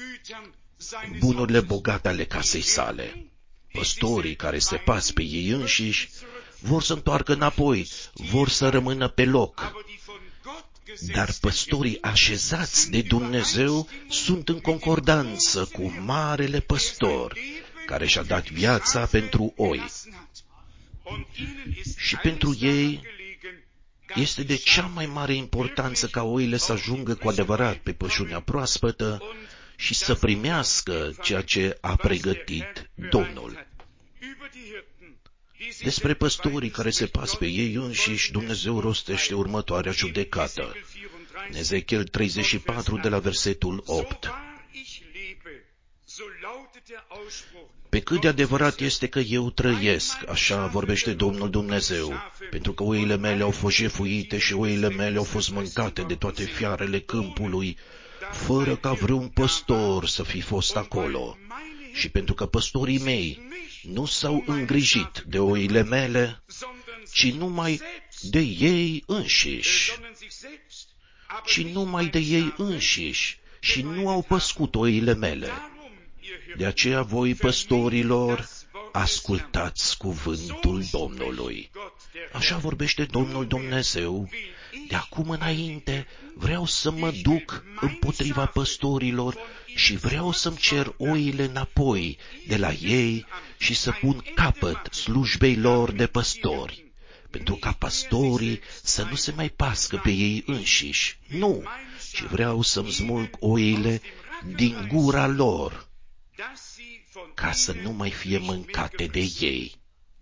bunurile bogate ale casei sale. Păstorii care se pas pe ei înșiși vor să întoarcă înapoi, vor să rămână pe loc. Dar păstorii așezați de Dumnezeu sunt în concordanță cu marele păstor, care și-a dat viața pentru oi. Și pentru ei este de cea mai mare importanță ca oile să ajungă cu adevărat pe pășunea proaspătă și să primească ceea ce a pregătit Domnul. Despre păstorii care se pas pe ei înșiși, Dumnezeu rostește următoarea judecată. În Ezechiel treizeci și patru, de la versetul opt. Pe cât de adevărat este că eu trăiesc, așa vorbește Domnul Dumnezeu, pentru că oile mele au fost jefuite și oile mele au fost mâncate de toate fiarele câmpului, fără ca vreun păstor să fi fost acolo. Și pentru că păstorii mei nu s-au îngrijit de oile mele, ci numai de ei înșiși, ci numai de ei înșiși, și nu au păscut oile mele. De aceea voi, păstorilor, ascultați cuvântul Domnului. Așa vorbește Domnul Dumnezeu. De acum înainte vreau să mă duc împotriva păstorilor și vreau să-mi cer oile înapoi de la ei și să pun capăt slujbei lor de păstori, pentru ca păstorii să nu se mai pască pe ei înșiși. Nu, ci vreau să-mi smulg oile din gura lor, ca să nu mai fie mâncate de ei.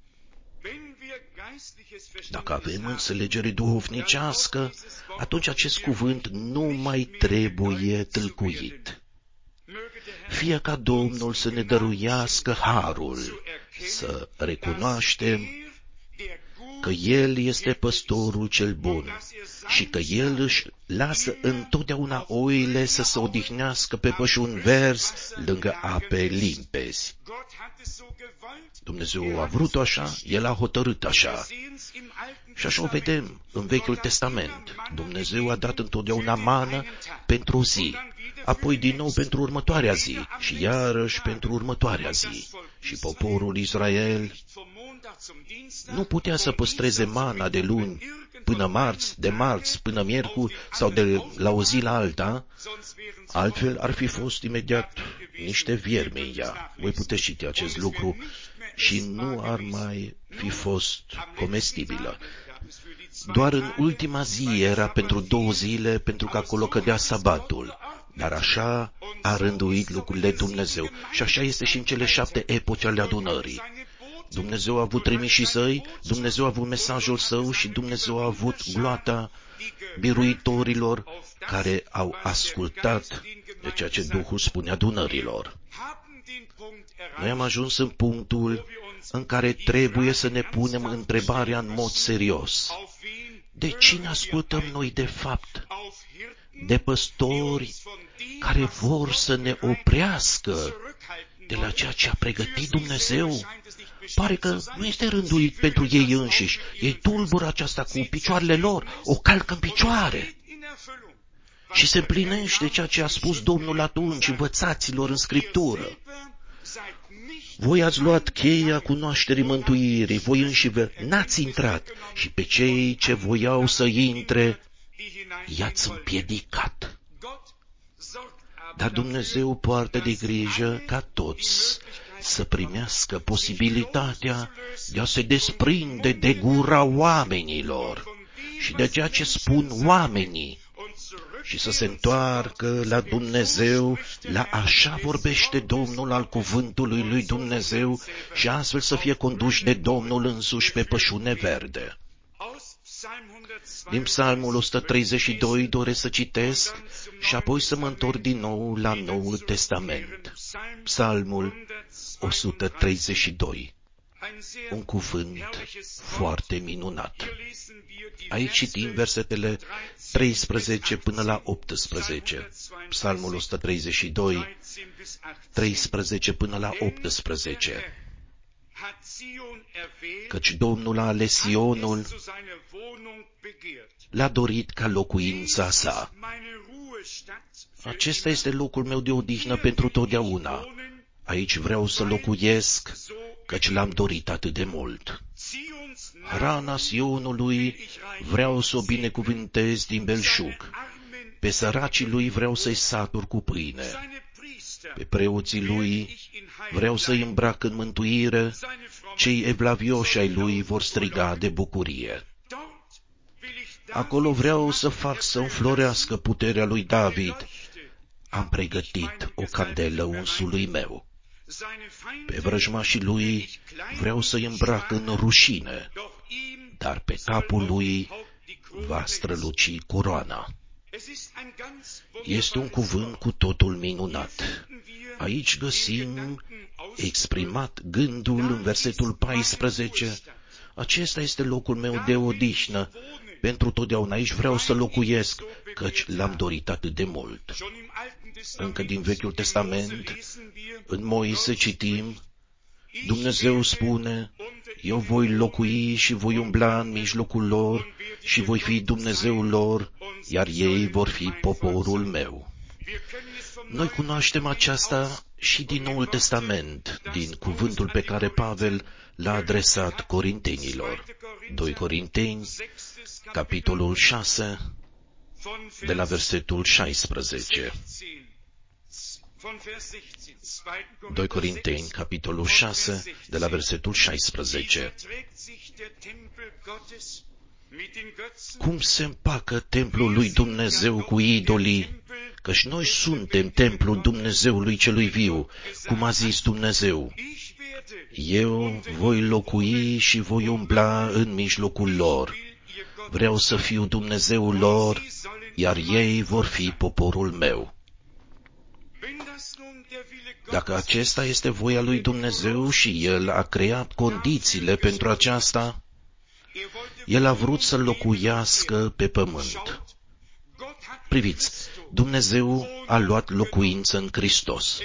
Dacă avem înțelegere duhovnicească, atunci acest cuvânt nu mai trebuie tâlcuit. Fie ca Domnul să ne dăruiască harul, să recunoaștem că El este păstorul cel bun și că El își lasă întotdeauna oile să se odihnească pe pășuni verzi lângă ape limpezi. Dumnezeu a vrut așa, El a hotărât așa. Și așa o vedem în Vechiul Testament. Dumnezeu a dat întotdeauna mană pentru o zi, apoi din nou pentru următoarea zi și iarăși pentru următoarea zi. Și poporul Israel nu putea să păstreze mana de luni până marți, de marți până miercuri sau de la o zi la alta, altfel ar fi fost imediat niște viermi în ea. Voi puteți citi acest lucru și nu ar mai fi fost comestibilă. Doar în ultima zi era pentru două zile, pentru că acolo cădea sabatul. Dar așa a rânduit lucrurile Dumnezeu. Și așa este și în cele șapte epoci ale adunării. Dumnezeu a avut trimișii săi, Dumnezeu a avut mesajul său și Dumnezeu a avut gloata biruitorilor care au ascultat de ceea ce Duhul spune adunărilor. Noi am ajuns în punctul în care trebuie să ne punem întrebarea în mod serios. De cine ascultăm noi de fapt? De păstori care vor să ne oprească de la ceea ce a pregătit Dumnezeu? Pare că nu este rânduit pentru ei înșiși. Ei tulbură aceasta cu picioarele lor, o calcă în picioare. Și se împlinește ceea ce a spus Domnul atunci învățaților în Scriptură. Voi ați luat cheia cunoașterii mântuirii, voi înșivă n-ați intrat și pe cei ce voiau să intre i-ați împiedicat. Dar Dumnezeu poartă de grijă ca toți să primească posibilitatea de a se desprinde de gura oamenilor și de ceea ce spun oamenii și să se întoarcă la Dumnezeu, la așa vorbește Domnul al cuvântului lui Dumnezeu și astfel să fie conduși de Domnul însuși pe pășune verde. Din Psalmul o sută treizeci și doi doresc să citesc și apoi să mă întorc din nou la Noul Testament. Psalmul o sută treizeci și doi. Un cuvânt foarte minunat. Aici citim versetele treisprezece până la optsprezece. Psalmul o sută treizeci și doi, treisprezece până la optsprezece. Căci Domnul a ales Sionul, l-a dorit ca locuința sa. Acesta este locul meu de odihnă pentru totdeauna. Aici vreau să locuiesc, căci l-am dorit atât de mult. Hrana Sionului vreau să o binecuvântez din belșug. Pe săracii lui vreau să-i satur cu pâine. Pe preoții lui vreau să-i îmbrac în mântuire. Cei evlavioși ai lui vor striga de bucurie. Acolo vreau să fac să înflorească puterea lui David. Am pregătit o candelă unsului meu. Pe vrăjmașii lui vreau să-i îmbrac în rușine, dar pe capul lui va străluci coroana. Este un cuvânt cu totul minunat. Aici găsim exprimat gândul în versetul paisprezece. Acesta este locul meu de odihnă. Pentru totdeauna aici vreau să locuiesc, căci l-am dorit atât de mult. Încă din Vechiul Testament, în Moise citim, Dumnezeu spune, eu voi locui și voi umbla în mijlocul lor și voi fi Dumnezeul lor, iar ei vor fi poporul meu. Noi cunoaștem aceasta și din Noul Testament, din cuvântul pe care Pavel l-a adresat corintenilor. doi Corinteni, capitolul șase, de la versetul șaisprezece. doi Corinteni, capitolul șase, de la versetul șaisprezece. Cum se împacă templul lui Dumnezeu cu idolii? Căci noi suntem templul Dumnezeului celui viu, cum a zis Dumnezeu. Eu voi locui și voi umbla în mijlocul lor. Vreau să fiu Dumnezeul lor, iar ei vor fi poporul meu. Dacă acesta este voia lui Dumnezeu și El a creat condițiile pentru aceasta, El a vrut să locuiască pe pământ. Priviți, Dumnezeu a luat locuință în Hristos.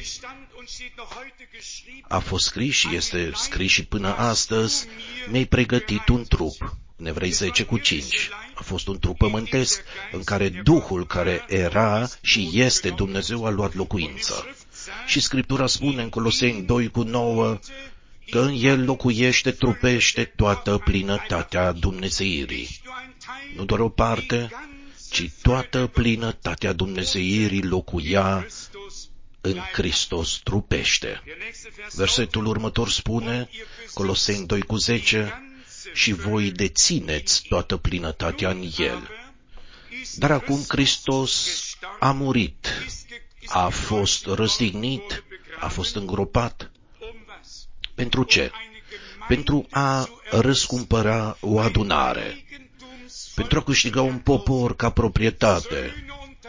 A fost scris și este scris și până astăzi, mi-ai pregătit un trup. În Evrei zece cu cinci. A fost un trup pământesc în care Duhul care era și este Dumnezeu a luat locuință. Și Scriptura spune în Coloseni doi cu nouă că în El locuiește, trupește toată plinătatea Dumnezeirii. Nu doar o parte, ci toată plinătatea Dumnezeirii locuia în Hristos trupește. Versetul următor spune, Coloseni doi cu zece, și voi dețineți toată plinătatea în El. Dar acum Hristos a murit, a fost răstignit, a fost îngropat. Pentru ce? Pentru a răscumpăra o adunare, pentru a câștiga un popor ca proprietate,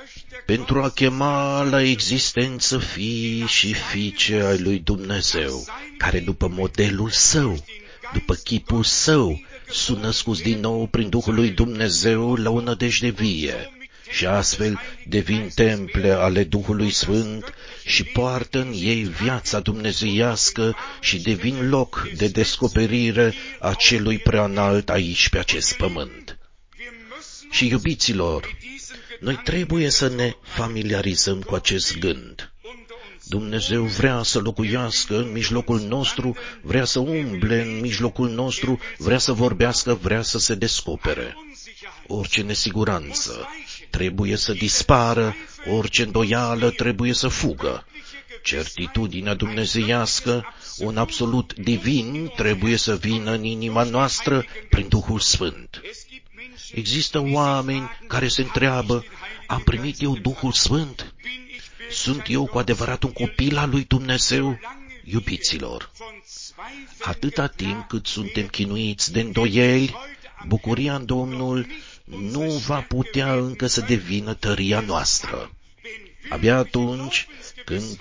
pentru a chema la existență fii și fiice ai lui Dumnezeu, care după modelul său, după chipul său, sunt născuți din nou prin Duhul lui Dumnezeu la o nădejde vie și astfel devin temple ale Duhului Sfânt și poartă în ei viața dumnezeiască și devin loc de descoperire a celui preanalt aici pe acest pământ. Și iubiților, noi trebuie să ne familiarizăm cu acest gând. Dumnezeu vrea să locuiască în mijlocul nostru, vrea să umble în mijlocul nostru, vrea să vorbească, vrea să se descopere. Orice nesiguranță trebuie să dispară, orice îndoială trebuie să fugă. Certitudinea dumnezeiască, un absolut divin, trebuie să vină în inima noastră prin Duhul Sfânt. Există oameni care se întreabă, am primit eu Duhul Sfânt? Sunt eu cu adevărat un copil al lui Dumnezeu? Iubiților, atâta timp cât suntem chinuiți de îndoieli, bucuria în Domnul nu va putea încă să devină tăria noastră. Abia atunci când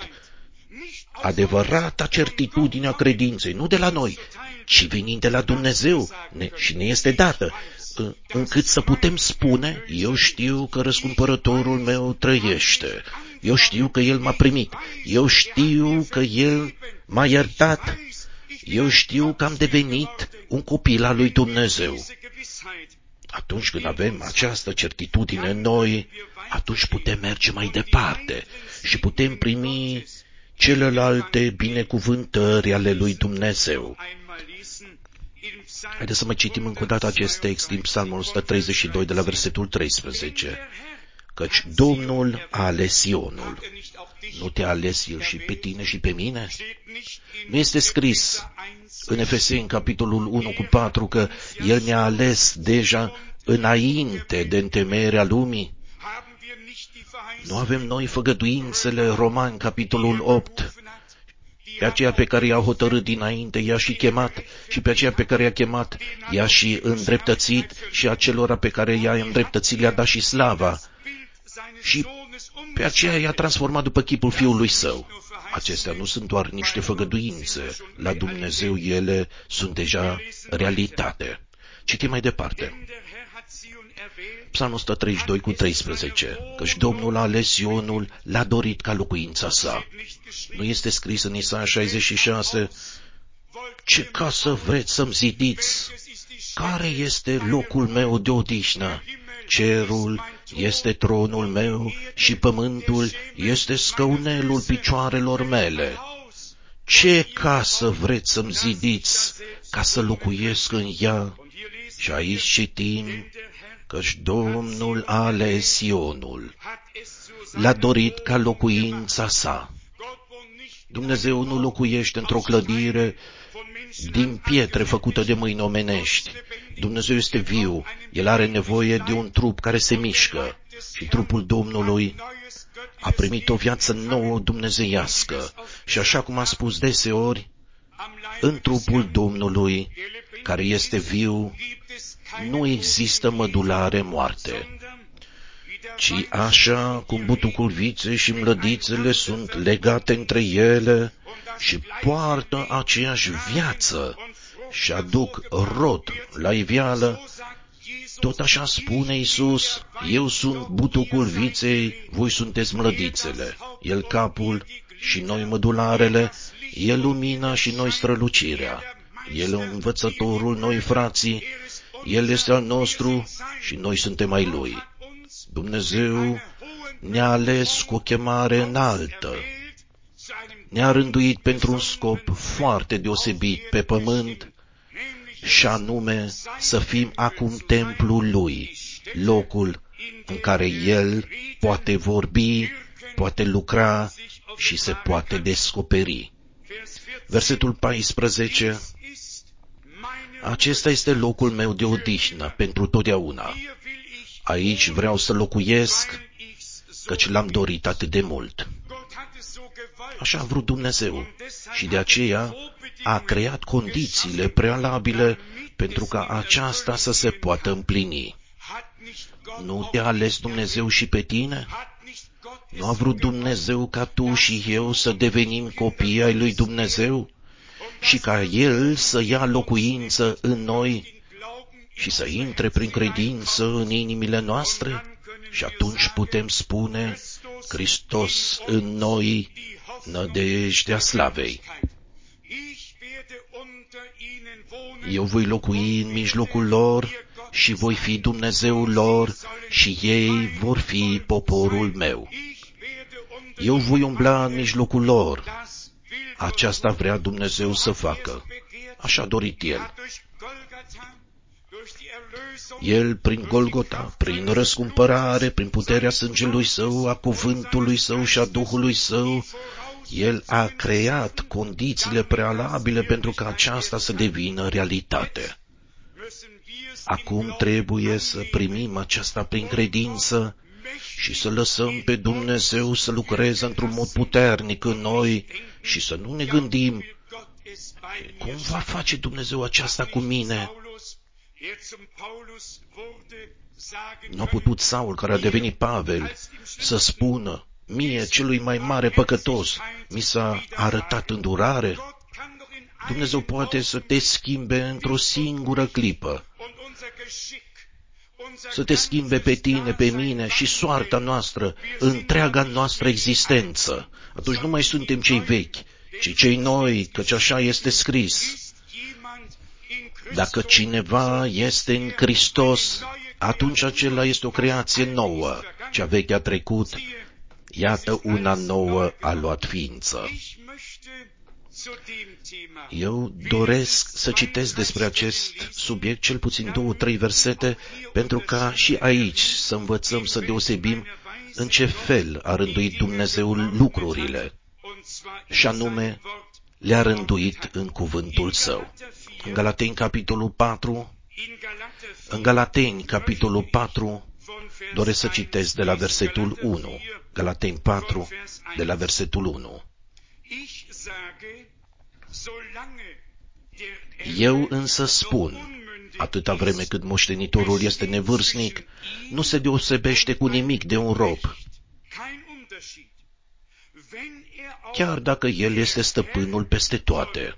adevărata certitudinea credinței, nu de la noi, ci venind de la Dumnezeu, ne, și ne este dată, încât să putem spune, eu știu că răscumpărătorul meu trăiește, eu știu că El m-a primit, eu știu că El m-a iertat, eu știu că am devenit un copil al lui Dumnezeu. Atunci când avem această certitudine în noi, atunci putem merge mai departe și putem primi celelalte binecuvântări ale lui Dumnezeu. Haideți să mai citim încă o dată acest text din Psalmul o sută treizeci și doi de la versetul treisprezece. Căci Domnul a ales Sionul. Nu te-a ales El și pe tine și pe mine? Nu este scris în Efeseni, capitolul unu cu patru, că El ne-a ales deja înainte de întemeierea lumii? Nu avem noi făgăduințele, Romani, capitolul opt, pe aceea pe care i-a hotărât dinainte, i-a și chemat, și pe aceea pe care i-a chemat, i-a și îndreptățit, și acelora pe care i-a îndreptățit le-a dat și slava, și pe aceea i-a transformat după chipul Fiului Său. Acestea nu sunt doar niște făgăduințe, la Dumnezeu ele sunt deja realitate. Citim mai departe. Psalmul o sută treizeci și doi cu treisprezece. Căci Domnul a ales Sionul, l-a dorit ca locuința sa. Nu este scris în Isaia șaizeci și șase, ce casă vreți să-mi zidiți? Care este locul meu de odihnă? Cerul este tronul meu și pământul este scăunelul picioarelor mele. Ce casă vreți să-mi zidiți ca să locuiesc în ea? Și aici citim, căci Domnul a ales Sionul, l-a dorit ca locuința sa. Dumnezeu nu locuiește într-o clădire din pietre făcută de mâini omenești. Dumnezeu este viu, El are nevoie de un trup care se mișcă și trupul Domnului a primit o viață nouă dumnezeiască și așa cum am spus deseori, în trupul Domnului, care este viu, nu există mădulare moarte, ci așa cum butucul viței și mlădițele sunt legate între ele și poartă aceeași viață și aduc rod la iveală, tot așa spune Iisus, eu sunt butucul viței, voi sunteți mlădițele, El capul și noi mădularele, El lumina și noi strălucirea, El învățătorul, noi frații, El este al nostru și noi suntem ai Lui. Dumnezeu ne-a ales cu o chemare înaltă, ne-a rânduit pentru un scop foarte deosebit pe pământ, și anume să fim acum templul Lui, locul în care El poate vorbi, poate lucra și se poate descoperi. Versetul paisprezece. Acesta este locul meu de odihnă pentru totdeauna. Aici vreau să locuiesc, căci l-am dorit atât de mult. Așa a vrut Dumnezeu și de aceea a creat condițiile prealabile pentru ca aceasta să se poată împlini. Nu te-a ales Dumnezeu și pe tine? Nu a vrut Dumnezeu ca tu și eu să devenim copii ai lui Dumnezeu și ca El să ia locuință în noi și să intre prin credință în inimile noastre? Și atunci putem spune, Hristos în noi, nădejdea slavei. Eu voi locui în mijlocul lor și voi fi Dumnezeul lor și ei vor fi poporul meu. Eu voi umbla în mijlocul lor. Aceasta vrea Dumnezeu să facă. Așa a dorit El. El, prin Golgota, prin răscumpărare, prin puterea sângelui Său, a cuvântului Său și a Duhului Său, El a creat condițiile prealabile pentru ca aceasta să devină realitate. Acum trebuie să primim aceasta prin credință și să lăsăm pe Dumnezeu să lucreze într-un mod puternic în noi și să nu ne gândim, cum va face Dumnezeu aceasta cu mine? Nu a putut Saul, care a devenit Pavel, să spună, mie, celui mai mare păcătos, mi s-a arătat îndurare. Dumnezeu poate să te schimbe într-o singură clipă, să te schimbe pe tine, pe mine și soarta noastră, întreaga noastră existență. Atunci nu mai suntem cei vechi, ci cei noi, căci așa este scris. Dacă cineva este în Hristos, atunci acela este o creație nouă. Cea veche a trecut, iată una nouă a luat ființă. Eu doresc să citesc despre acest subiect cel puțin două, trei versete, pentru ca și aici să învățăm să deosebim în ce fel a rânduit Dumnezeu lucrurile, și anume le-a rânduit în cuvântul Său. În Galateni, capitolul patru, în Galateni, capitolul patru, doresc să citesc de la versetul unu. Galateni patru, de la versetul unu. Eu însă spun, atâta vreme cât moștenitorul este nevârstnic, nu se deosebește cu nimic de un rob, chiar dacă el este stăpânul peste toate.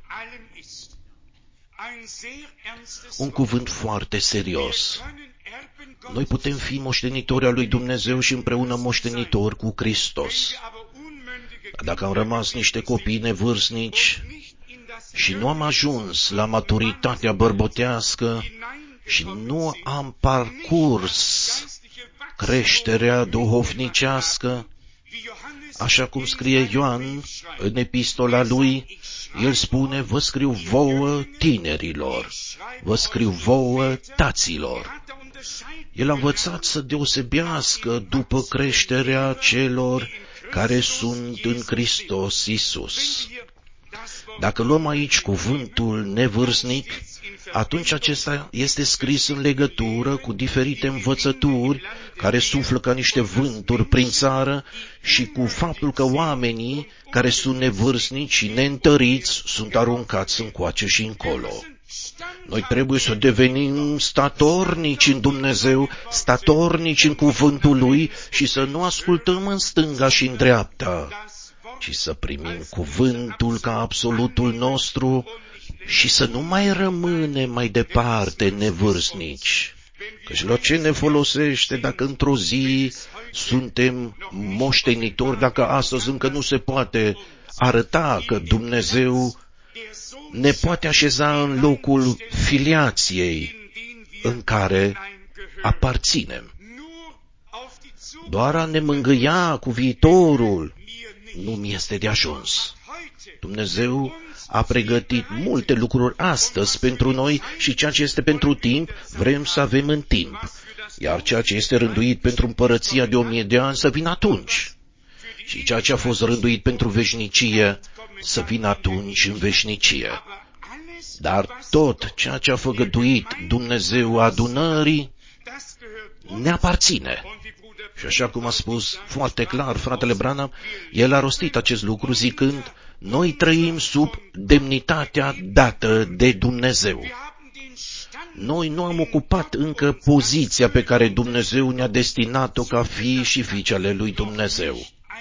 Un cuvânt foarte serios. Noi putem fi moștenitori al lui Dumnezeu și împreună moștenitori cu Hristos. Dacă am rămas niște copii nevârstnici și nu am ajuns la maturitatea bărbătească și nu am parcurs creșterea duhovnicească, așa cum scrie Ioan în epistola lui, el spune, vă scriu vouă tinerilor, vă scriu vouă taților. El a învățat să deosebească după creșterea celor care sunt în Hristos Iisus. Dacă luăm aici cuvântul nevârstnic, atunci acesta este scris în legătură cu diferite învățături care suflă ca niște vânturi prin țară și cu faptul că oamenii care sunt nevârstnici și neîntăriți sunt aruncați încoace și încolo. Noi trebuie să devenim statornici în Dumnezeu, statornici în cuvântul Lui și să nu ascultăm în stânga și în dreapta, ci să primim cuvântul ca absolutul nostru și să nu mai rămânem mai departe nevârstnici. Căci la ce ne folosește dacă într-o zi suntem moștenitori, dacă astăzi încă nu se poate arăta că Dumnezeu ne poate așeza în locul filiației în care aparținem. Doar a ne mângâia cu viitorul nu mi este de ajuns. Dumnezeu a pregătit multe lucruri astăzi pentru noi și ceea ce este pentru timp vrem să avem în timp, iar ceea ce este rânduit pentru împărăția de o mie de ani să vină atunci. Și ceea ce a fost rânduit pentru veșnicie să vină atunci în veșnicie. Dar tot ceea ce a făgăduit Dumnezeu adunării ne aparține. Și așa cum a spus foarte clar fratele Branham, el a rostit acest lucru zicând, noi trăim sub demnitatea dată de Dumnezeu. Noi nu am ocupat încă poziția pe care Dumnezeu ne-a destinat-o ca fii și fiice ale lui Dumnezeu.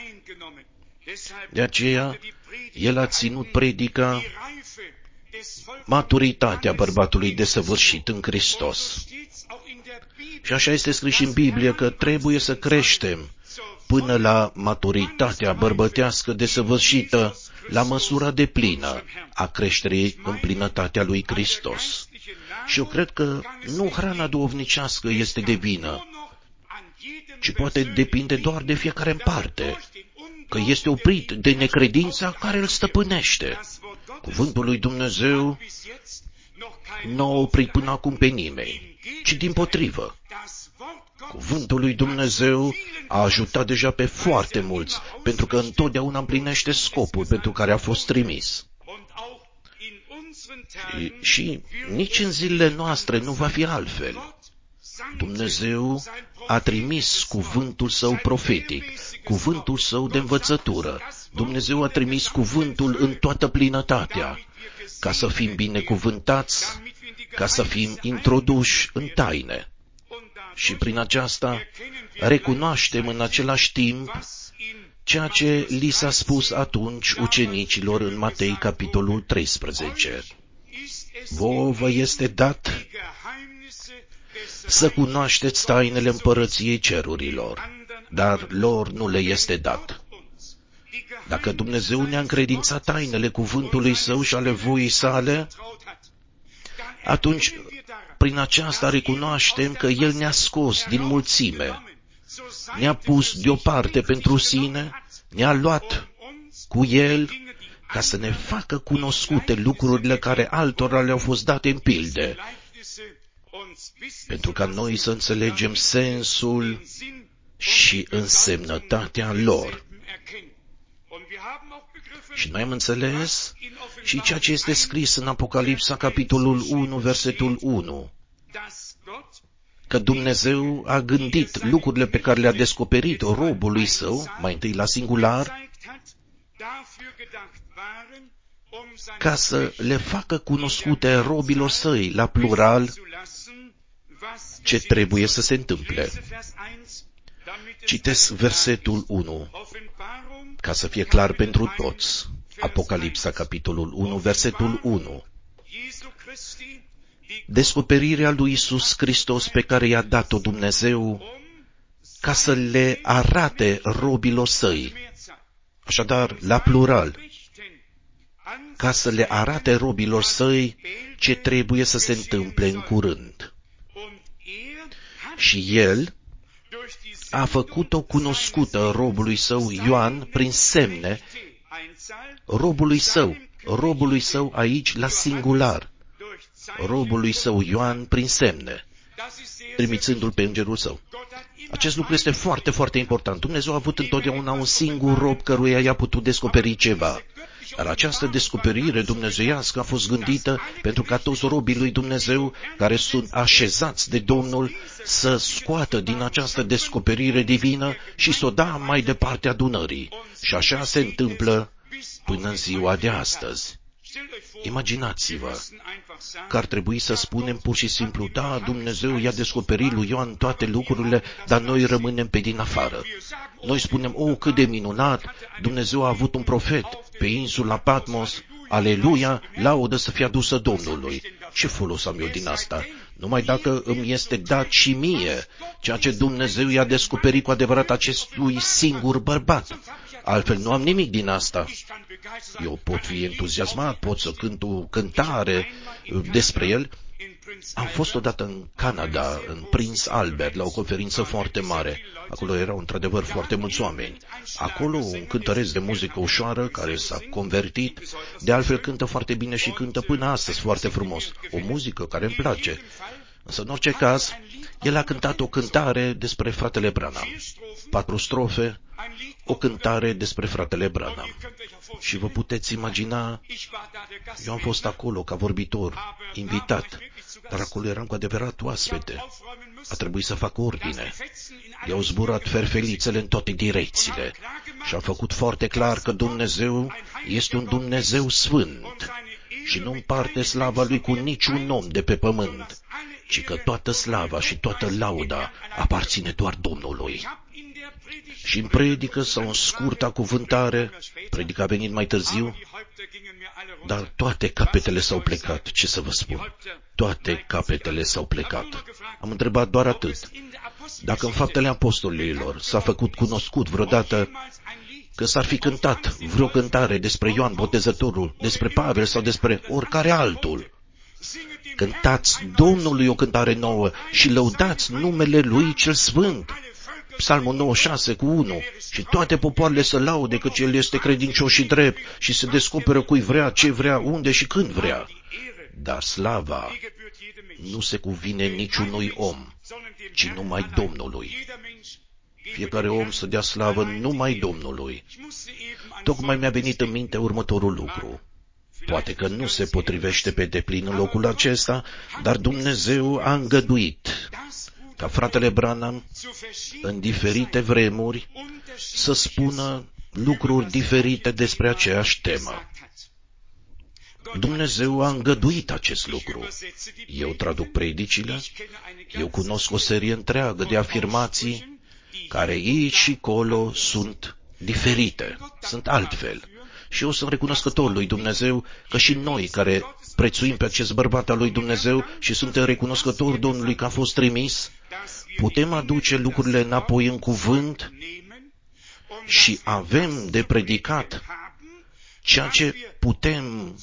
De aceea, el a ținut predica maturitatea bărbatului desăvârșit în Hristos. Și așa este scris și în Biblie că trebuie să creștem până la maturitatea bărbătească desăvârșită, la măsura deplină a creșterii în plinătatea lui Hristos. Și eu cred că nu hrana duhovnicească este de vină, ci poate depinde doar de fiecare în parte, că este oprit de necredința care îl stăpânește. Cuvântul lui Dumnezeu nu a oprit până acum pe nimeni, ci dimpotrivă. Cuvântul lui Dumnezeu a ajutat deja pe foarte mulți, pentru că întotdeauna împlinește scopul pentru care a fost trimis. Și, și nici în zilele noastre nu va fi altfel. Dumnezeu a trimis cuvântul său profetic, cuvântul său de învățătură. Dumnezeu a trimis cuvântul în toată plinătatea, ca să fim binecuvântați, ca să fim introduși în taine. Și prin aceasta recunoaștem în același timp ceea ce li s-a spus atunci ucenicilor în Matei, capitolul treisprezece. Vouă vă este dat să cunoașteți tainele împărăției cerurilor, dar lor nu le este dat. Dacă Dumnezeu ne-a încredințat tainele cuvântului său și ale voii sale, atunci prin aceasta recunoaștem că El ne-a scos din mulțime, ne-a pus deoparte pentru sine, ne-a luat cu El ca să ne facă cunoscute lucrurile care altora le-au fost date în pilde, pentru ca noi să înțelegem sensul și însemnătatea lor. Și noi am înțeles și ceea ce este scris în Apocalipsa, capitolul unu, versetul unu, că Dumnezeu a gândit lucrurile pe care le-a descoperit robului său, mai întâi la singular, ca să le facă cunoscute robilor săi, la plural, ce trebuie să se întâmple. Citesc versetul unu, ca să fie clar pentru toți. Apocalipsa, capitolul unu, versetul unu. Descoperirea lui Iisus Hristos pe care i-a dat-o Dumnezeu ca să le arate robilor săi. Așadar, la plural, ca să le arate robilor săi ce trebuie să se întâmple în curând. Și El a făcut-o cunoscută robului său Ioan prin semne, robului său, robului său aici la singular, robului său Ioan prin semne, trimițându-l pe îngerul său. Acest lucru este foarte, foarte important. Dumnezeu a avut întotdeauna un singur rob căruia i-a putut descoperi ceva. Dar această descoperire dumnezeiască a fost gândită pentru ca toți robii lui Dumnezeu care sunt așezați de Domnul să scoată din această descoperire divină și să o dea mai departe adunării. Și așa se întâmplă până în ziua de astăzi. Imaginați-vă că ar trebui să spunem pur și simplu, da, Dumnezeu i-a descoperit lui Ioan toate lucrurile, dar noi rămânem pe din afară. Noi spunem, o, cât de minunat, Dumnezeu a avut un profet pe insula Patmos, aleluia, laudă să fie adusă Domnului. Ce folos am eu din asta? Numai dacă îmi este dat și mie ceea ce Dumnezeu i-a descoperit cu adevărat acestui singur bărbat. Altfel nu am nimic din asta. Eu pot fi entuziasmat, pot să cânt o cântare despre el. Am fost odată în Canada, în Prince Albert, la o conferință foarte mare. Acolo erau într-adevăr foarte mulți oameni. Acolo un cântăresc de muzică ușoară care s-a convertit, de altfel cântă foarte bine și cântă până astăzi foarte frumos. O muzică care îmi place. Însă, în orice caz, el a cântat o cântare despre fratele Branham. Patru strofe, o cântare despre fratele Branham. Și vă puteți imagina, eu am fost acolo ca vorbitor, invitat, dar acolo eram cu adevărat oaspete. A trebuit să fac ordine. I-au zburat ferfelițele în toate direcțiile și a făcut foarte clar că Dumnezeu este un Dumnezeu sfânt și nu împarte slava Lui cu niciun om de pe pământ, ci că toată slava și toată lauda aparține doar Domnului. și în predică sau în scurta cuvântare, predica a venit mai târziu, dar toate capetele s-au plecat. Ce să vă spun? Toate capetele s-au plecat. Am întrebat doar atât. Dacă în Faptele Apostolilor s-a făcut cunoscut vreodată că s-ar fi cântat vreo cântare despre Ioan Botezătorul, despre Pavel sau despre oricare altul, cântați Domnului o cântare nouă și lăudați numele Lui cel Sfânt. Psalmul nouăzeci și șase cu unu. Și toate popoarele să laude căci El este credincios și drept și se descoperă cui vrea, ce vrea, unde și când vrea. Dar slava nu se cuvine niciunui om, ci numai Domnului. Fiecare om să dea slavă numai Domnului. Tocmai mi-a venit în minte următorul lucru. Poate că nu se potrivește pe deplin în locul acesta, dar Dumnezeu a îngăduit ca fratele Branham, în diferite vremuri, să spună lucruri diferite despre aceeași temă. Dumnezeu a îngăduit acest lucru. Eu traduc predicile, eu cunosc o serie întreagă de afirmații care aici și colo sunt diferite, sunt altfel. Și eu sunt recunoscător lui Dumnezeu că și noi care prețuim pe acest bărbat al lui Dumnezeu și suntem recunoscători Domnului că a fost trimis, putem aduce lucrurile înapoi în cuvânt și avem de predicat ceea ce putem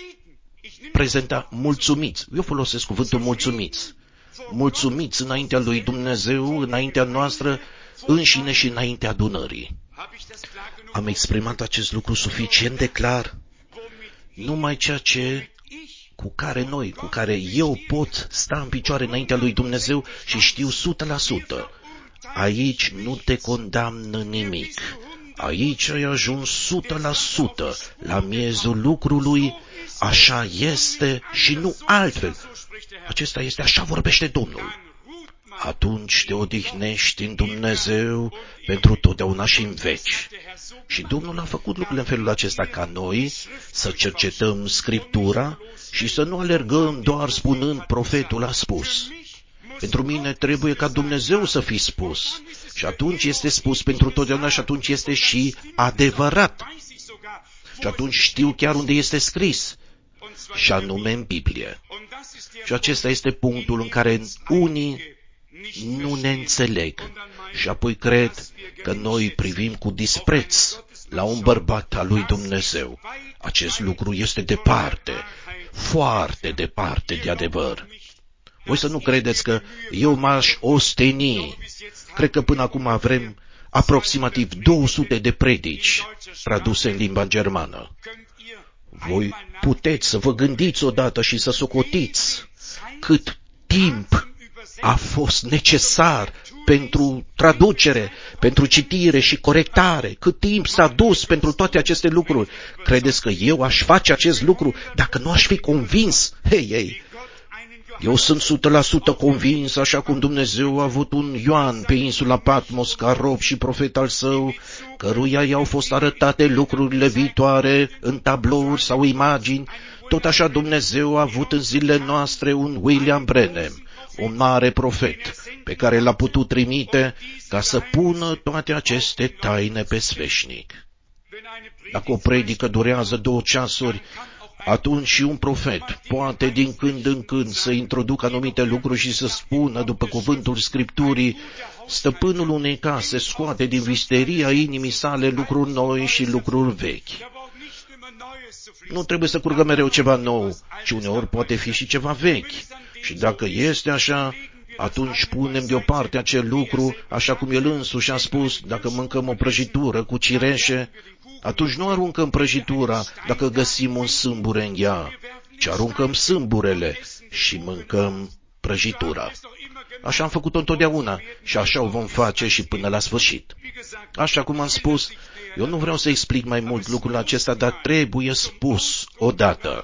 prezenta mulțumiți. Eu folosesc cuvântul mulțumiți. Mulțumiți înaintea lui Dumnezeu, înaintea noastră, înșine și înaintea adunării. Am exprimat acest lucru suficient de clar. Numai ceea ce cu care noi, cu care eu pot sta în picioare înaintea lui Dumnezeu și știu o sută la sută. Aici nu te condamnă nimic. Aici ai ajuns o sută la sută la miezul lucrului, așa este și nu altfel. Acesta este, așa vorbește Domnul. Atunci te odihnești în Dumnezeu pentru totdeauna și în veci. Și Domnul a făcut lucrurile în felul acesta ca noi să cercetăm Scriptura și să nu alergăm doar spunând profetul a spus. Pentru mine trebuie ca Dumnezeu să fi spus. Și atunci este spus pentru totdeauna și atunci este și adevărat. Și atunci știu chiar unde este scris. Și anume în Biblie. Și acesta este punctul în care unii nu ne înțeleg și apoi cred că noi privim cu dispreț la un bărbat al lui Dumnezeu. Acest lucru este departe, foarte departe de adevăr. Voi să nu credeți că eu m-aș osteni. Cred că până acum avem aproximativ două sute de predici traduse în limba germană. Voi puteți să vă gândiți odată și să socotiți cât timp a fost necesar pentru traducere, pentru citire și corectare, cât timp s-a dus pentru toate aceste lucruri. Credeți că eu aș face acest lucru dacă nu aș fi convins? Hei, hei! Eu sunt o sută la sută convins, așa cum Dumnezeu a avut un Ioan pe insula Patmos ca rob și profet al său, căruia i-au fost arătate lucrurile viitoare în tablouri sau imagini, tot așa Dumnezeu a avut în zilele noastre un William Branham, un mare profet, pe care l-a putut trimite ca să pună toate aceste taine pe sfeșnic. Dacă o predică durează două ceasuri, atunci și un profet poate din când în când să introducă anumite lucruri și să spună, după cuvântul Scripturii, stăpânul unei case scoate din visteria inimii sale lucruri noi și lucruri vechi. Nu trebuie să curgă mereu ceva nou, ci uneori poate fi și ceva vechi. Și dacă este așa, atunci punem deoparte acel lucru, așa cum el însuși a spus, dacă mâncăm o prăjitură cu cireșe, atunci nu aruncăm prăjitura dacă găsim un sâmbure în ea, ci aruncăm sâmburele și mâncăm prăjitura. Așa am făcut-o întotdeauna și așa o vom face și până la sfârșit. Așa cum am spus, eu nu vreau să explic mai mult lucrul acesta, dar trebuie spus odată.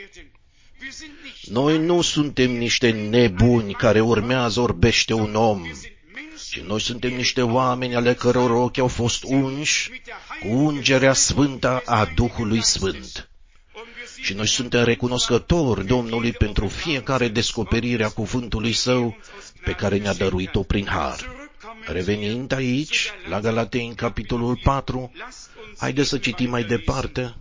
Noi nu suntem niște nebuni care urmează orbește un om, ci noi suntem niște oameni ale căror ochi au fost unși cu ungerea sfântă a Duhului Sfânt. Și noi suntem recunoscători Domnului pentru fiecare descoperire a cuvântului Său pe care ne-a dăruit-o prin har. Revenind aici, la Galateni, capitolul patru, haideți să citim mai departe,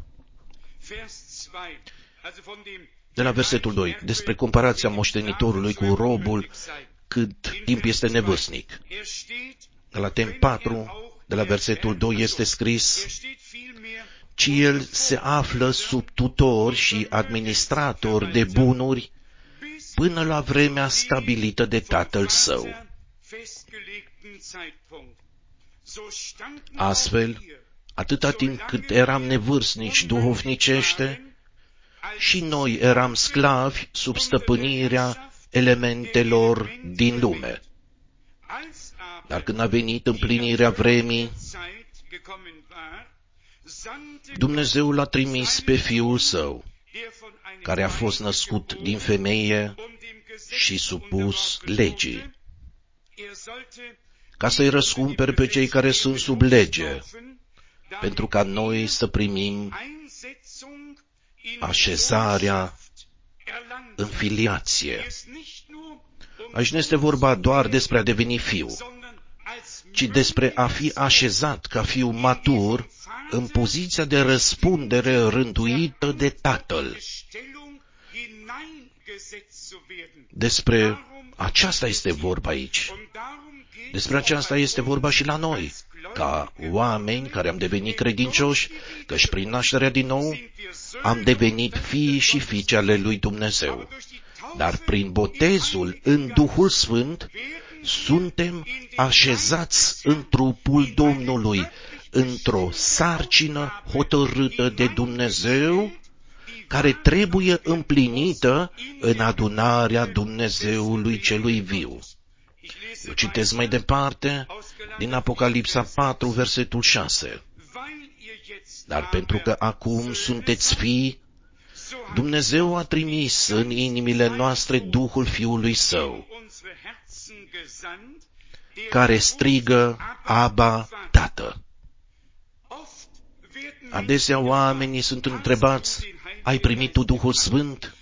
de la versetul doi, despre comparația moștenitorului cu robul cât timp este nevârstnic. Galateni patru, de la versetul doi este scris, ci el se află sub tutor și administrator de bunuri până la vremea stabilită de tatăl său. Astfel, atâta timp cât eram nevârstnici duhovnicește, și noi eram sclavi sub stăpânirea elementelor din lume. Dar când a venit împlinirea vremii, Dumnezeu l-a trimis pe Fiul Său, care a fost născut din femeie și supus legii, ca să-i răscumpere pe cei care sunt sub lege, pentru ca noi să primim așezarea în filiație. Aici nu este vorba doar despre a deveni fiu, ci despre a fi așezat ca fiu matur în poziția de răspundere rânduită de Tatăl. Despre aceasta este vorba aici. Despre aceasta este vorba și la noi, ca oameni care am devenit credincioși, căci prin nașterea din nou am devenit fii și fiice ale lui Dumnezeu. Dar prin botezul în Duhul Sfânt suntem așezați în trupul Domnului, într-o sarcină hotărâtă de Dumnezeu, care trebuie împlinită în adunarea Dumnezeului celui viu. Eu citesc mai departe din Apocalipsa patru, versetul șase. Dar pentru că acum sunteți fii, Dumnezeu a trimis în inimile noastre Duhul Fiului Său, care strigă, Aba, Tată. Adesea oamenii sunt întrebați, ai primit tu Duhul Sfânt?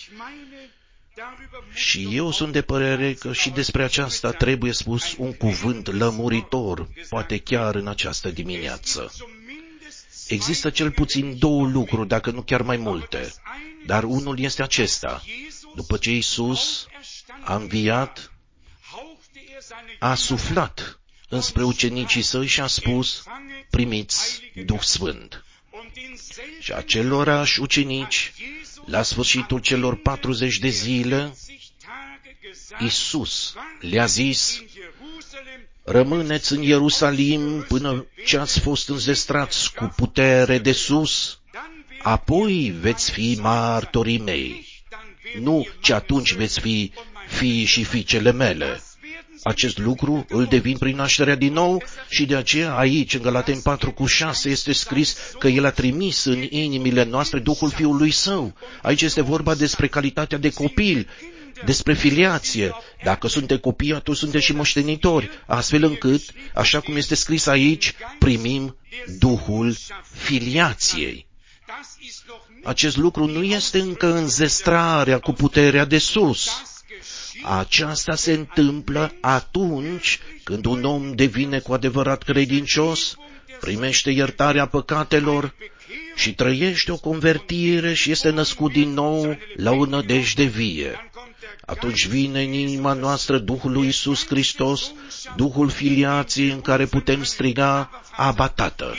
Și eu sunt de părere că și despre aceasta trebuie spus un cuvânt lămuritor, poate chiar în această dimineață. Există cel puțin două lucruri, dacă nu chiar mai multe, dar unul este acesta. După ce Iisus a înviat, a suflat înspre ucenicii săi și a spus, primiți Duh Sfânt. Și acelorași ucenici, la sfârșitul celor patruzeci de zile, Iisus le-a zis, rămâneți în Ierusalim până ce ați fost înzestrați cu putere de sus, apoi veți fi martorii mei. Nu ce atunci veți fi fiii și fiicele mele. Acest lucru îl devin prin nașterea din nou și de aceea aici, în Galateni patru cu șase, este scris că El a trimis în inimile noastre Duhul Fiului Său. Aici este vorba despre calitatea de copil, despre filiație. Dacă suntem copii, atunci suntem și moștenitori, astfel încât, așa cum este scris aici, primim Duhul filiației. Acest lucru nu este încă înzestrarea cu puterea de sus. Aceasta se întâmplă atunci când un om devine cu adevărat credincios, primește iertarea păcatelor și trăiește o convertire și este născut din nou la o nădejde vie. Atunci vine în inima noastră Duhul lui Iisus Hristos, Duhul filiației în care putem striga, Aba, Tată.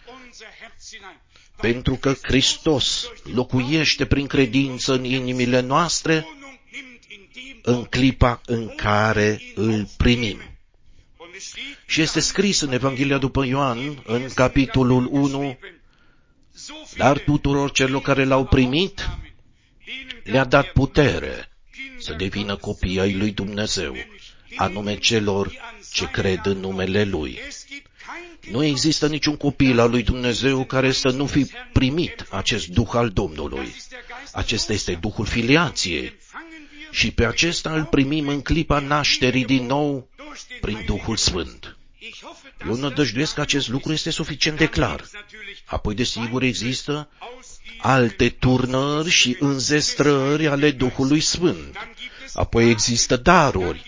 Pentru că Hristos locuiește prin credință în inimile noastre, în clipa în care îl primim. Și este scris în Evanghelia după Ioan, în capitolul unu, dar tuturor celor care l-au primit, le-a dat putere să devină copii ai lui Dumnezeu, anume celor ce cred în numele Lui. Nu există niciun copil al lui Dumnezeu care să nu fi primit acest Duh al Domnului. Acesta este Duhul filiației. Și pe acesta îl primim în clipa nașterii din nou prin Duhul Sfânt. Eu nădăjduiesc că acest lucru este suficient de clar. Apoi, desigur, există alte turnări și înzestrări ale Duhului Sfânt. Apoi există daruri.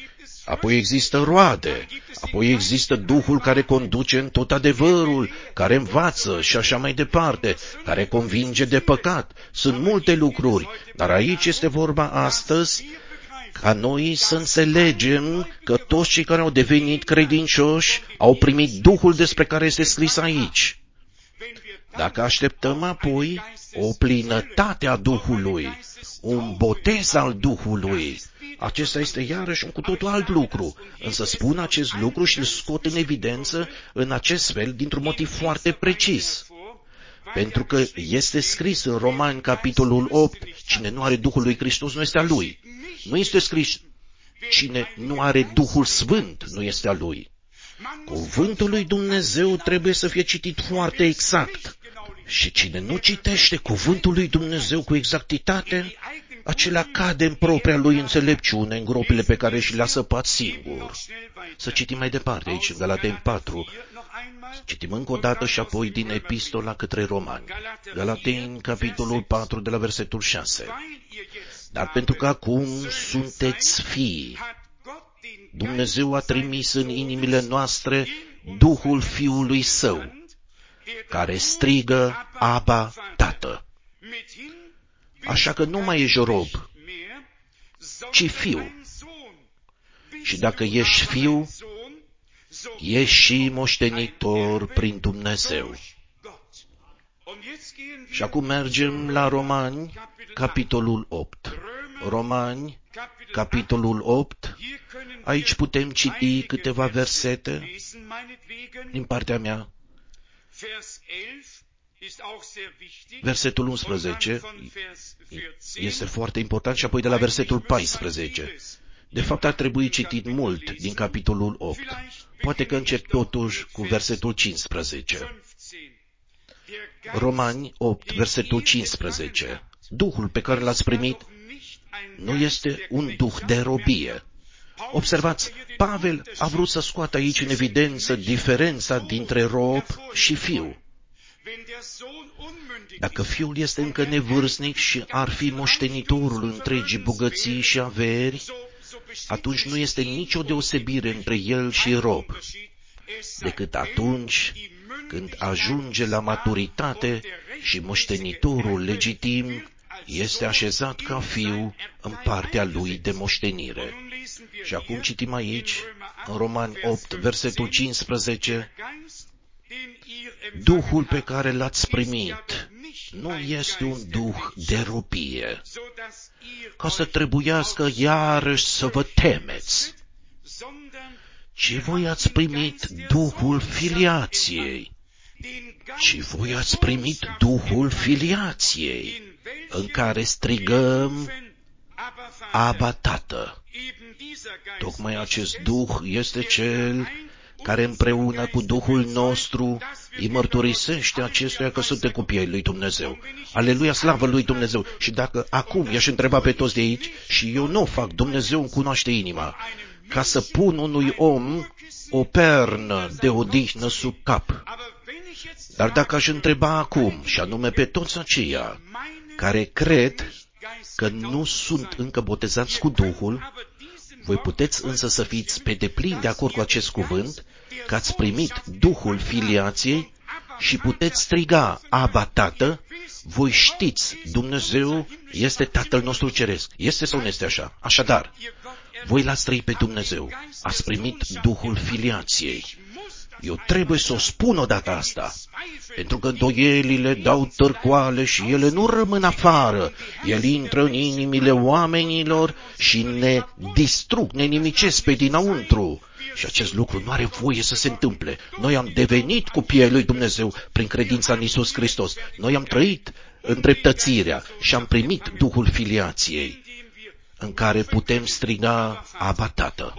apoi există roade, apoi există Duhul care conduce în tot adevărul, care învață și așa mai departe, care convinge de păcat. Sunt multe lucruri, dar aici este vorba astăzi ca noi să înțelegem că toți cei care au devenit credincioși au primit Duhul despre care este scris aici. Dacă așteptăm apoi o plinătate a Duhului, un botez al Duhului, acesta este iarăși un cu totul alt lucru, însă spun acest lucru și îl scot în evidență în acest fel dintr-un motiv foarte precis. Pentru că este scris în Romani, capitolul opt, cine nu are Duhul lui Hristos nu este al lui. Nu este scris, cine nu are Duhul Sfânt nu este al lui. Cuvântul lui Dumnezeu trebuie să fie citit foarte exact. Și cine nu citește cuvântul lui Dumnezeu cu exactitate, acela cade în propria lui înțelepciune, în gropile pe care și le-a săpat singur. Să citim mai departe aici, în Galateni patru. Citim încă o dată și apoi din Epistola către Romani. Galateni, capitolul patru, de la versetul șase. Dar pentru că acum sunteți fii, Dumnezeu a trimis în inimile noastre Duhul Fiului Său, care strigă, Aba, Tată. Așa că nu mai ești rob, ci fiu. Și dacă ești fiu, ești și moștenitor prin Dumnezeu. Și acum mergem la Romani, capitolul opt. Romani, capitolul opt. Aici putem citi câteva versete din partea mea. Versetul unsprezece este foarte important și apoi de la versetul paisprezece. De fapt, ar trebui citit mult din capitolul opt. Poate că încep totuși cu versetul cincisprezece. Romani opt, versetul cincisprezece. Duhul pe care l-ați primit nu este un duh de robie. Observați, Pavel a vrut să scoată aici în evidență diferența dintre rob și fiu. Dacă fiul este încă nevârstnic și ar fi moștenitorul întregii bogății și averi, atunci nu este nicio deosebire între el și rob, decât atunci când ajunge la maturitate și moștenitorul legitim este așezat ca fiu în partea lui de moștenire. Și acum citim aici, în Romani opt, versetul cincisprezece, Duhul pe care l-ați primit nu este un duh de robie, ca să trebuiască iarăși să vă temeți, ci voi ați primit Duhul filiației, ci voi ați primit Duhul filiației, în care strigăm, Aba, Tată. Tocmai acest Duh este Cel care împreună cu Duhul nostru îi mărturisește acestuia că suntem copiii lui Dumnezeu. Aleluia, slavă lui Dumnezeu! Și dacă acum i-aș întreba pe toți de aici, și eu nu o fac, Dumnezeu îmi cunoaște inima, ca să pun unui om o pernă de odihnă sub cap. Dar dacă aș întreba acum, și anume pe toți aceia care cred că nu sunt încă botezați cu Duhul, voi puteți însă să fiți pe deplin de acord cu acest cuvânt, că ați primit Duhul filiației și puteți striga, Aba, Tată, voi știți, Dumnezeu este Tatăl nostru Ceresc. Este sau nu este așa? Așadar, voi l-ați trăit pe Dumnezeu, ați primit Duhul filiației. Eu trebuie să o spun odată asta, pentru că îndoielile dau târcoale și ele nu rămân afară. El intră în inimile oamenilor și ne distrug, ne nimicesc pe dinăuntru. Și acest lucru nu are voie să se întâmple. Noi am devenit copiii lui Dumnezeu prin credința în Iisus Hristos. Noi am trăit îndreptățirea și am primit Duhul filiației, în care putem striga, Aba, Tată.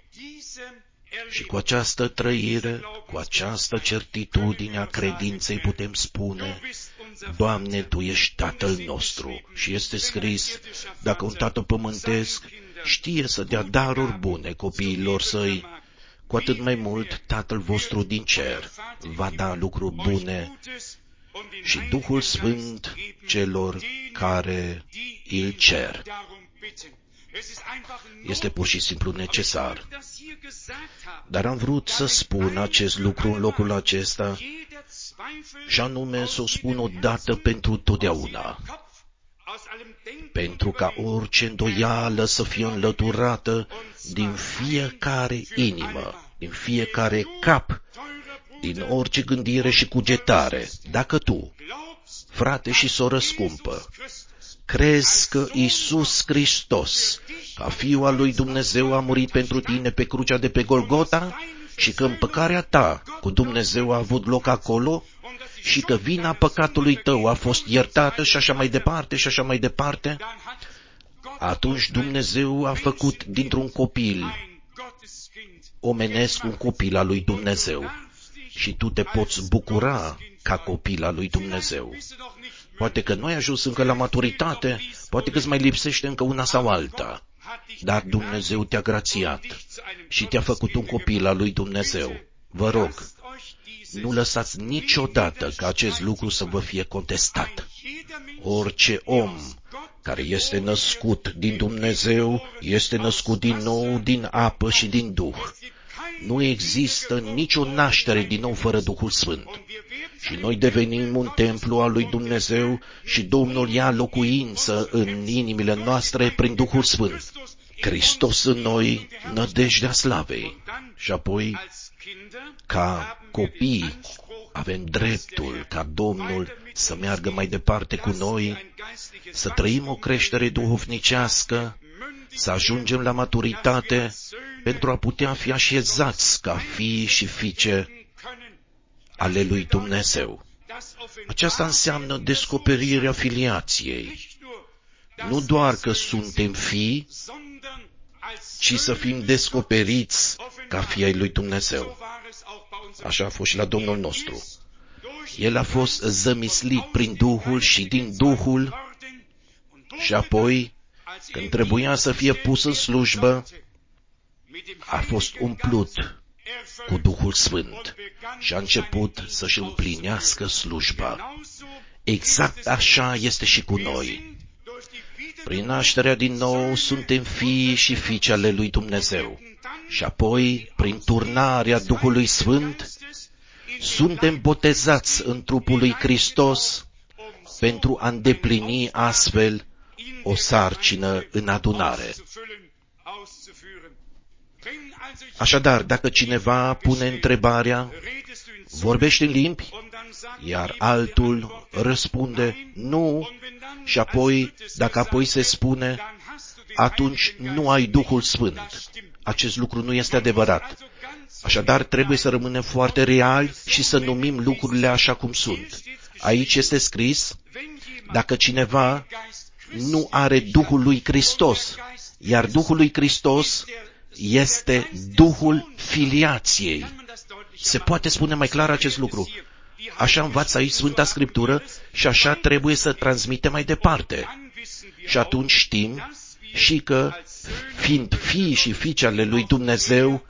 Și cu această trăire, cu această certitudine a credinței putem spune, Doamne, Tu ești Tatăl nostru. Și este scris, dacă un tată pământesc știe să dea daruri bune copiilor săi, cu atât mai mult Tatăl vostru din cer va da lucruri bune și Duhul Sfânt celor care îl cer. Este pur și simplu necesar. Dar am vrut să spun acest lucru în locul acesta și anume să o spun odată pentru totdeauna. Pentru ca orice îndoială să fie înlăturată din fiecare inimă, din fiecare cap, din orice gândire și cugetare. Dacă tu, frate și soră scumpă, crezi că Iisus Hristos, ca Fiul al lui Dumnezeu, a murit pentru tine pe crucea de pe Golgota și că împăcarea ta cu Dumnezeu a avut loc acolo și că vina păcatului tău a fost iertată și așa mai departe și așa mai departe, atunci Dumnezeu a făcut dintr-un copil omenesc un copil al lui Dumnezeu și tu te poți bucura ca copil al lui Dumnezeu. Poate că nu ai ajuns încă la maturitate, poate că îți mai lipsește încă una sau alta, dar Dumnezeu te-a grațiat și te-a făcut un copil al lui Dumnezeu. Vă rog, nu lăsați niciodată ca acest lucru să vă fie contestat. Orice om care este născut din Dumnezeu este născut din nou din apă și din Duh. Nu există nicio naștere din nou fără Duhul Sfânt. Și noi devenim un templu al lui Dumnezeu și Domnul ia locuință în inimile noastre prin Duhul Sfânt. Hristos în noi, nădejdea slavei. Și apoi, ca copii, avem dreptul ca Domnul să meargă mai departe cu noi, să trăim o creștere duhovnicească, să ajungem la maturitate pentru a putea fi așezați ca fii și fiice ale lui Dumnezeu. Aceasta înseamnă descoperirea filiației. Nu doar că suntem fii, ci să fim descoperiți ca fii ai lui Dumnezeu. Așa a fost și la Domnul nostru. El a fost zămislit prin Duhul și din Duhul și apoi, când trebuia să fie pus în slujbă, a fost umplut cu Duhul Sfânt și a început să-și împlinească slujba. Exact așa este și cu noi. Prin nașterea din nou suntem fii și fiice ale lui Dumnezeu și apoi, prin turnarea Duhului Sfânt, suntem botezați în trupul lui Hristos pentru a îndeplini astfel o sarcină în adunare. Așadar, dacă cineva pune întrebarea, vorbești în limbi, iar altul răspunde nu, și apoi, dacă apoi se spune, atunci nu ai Duhul Sfânt. Acest lucru nu este adevărat. Așadar, trebuie să rămânem foarte reali și să numim lucrurile așa cum sunt. Aici este scris, dacă cineva nu are Duhul lui Hristos, iar Duhul lui Hristos este Duhul filiației. Se poate spune mai clar acest lucru. Așa învață aici Sfânta Scriptură și așa trebuie să transmitem mai departe. Și atunci știm și că, fiind fii și fiice ale lui Dumnezeu,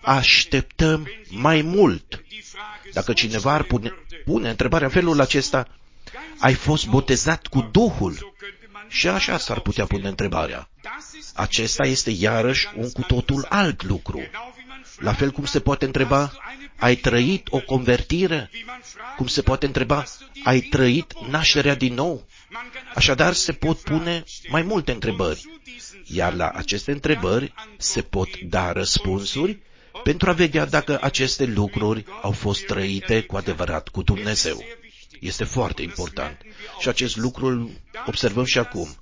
așteptăm mai mult. Dacă cineva ar pune, pune întrebarea în felul acesta, ai fost botezat cu Duhul? Și așa s-ar putea pune întrebarea. Acesta este iarăși un cu totul alt lucru. La fel cum se poate întreba, ai trăit o convertire? Cum se poate întreba, ai trăit nașterea din nou? Așadar se pot pune mai multe întrebări, iar la aceste întrebări se pot da răspunsuri pentru a vedea dacă aceste lucruri au fost trăite cu adevărat cu Dumnezeu. Este foarte important. Și acest lucru îl observăm și acum.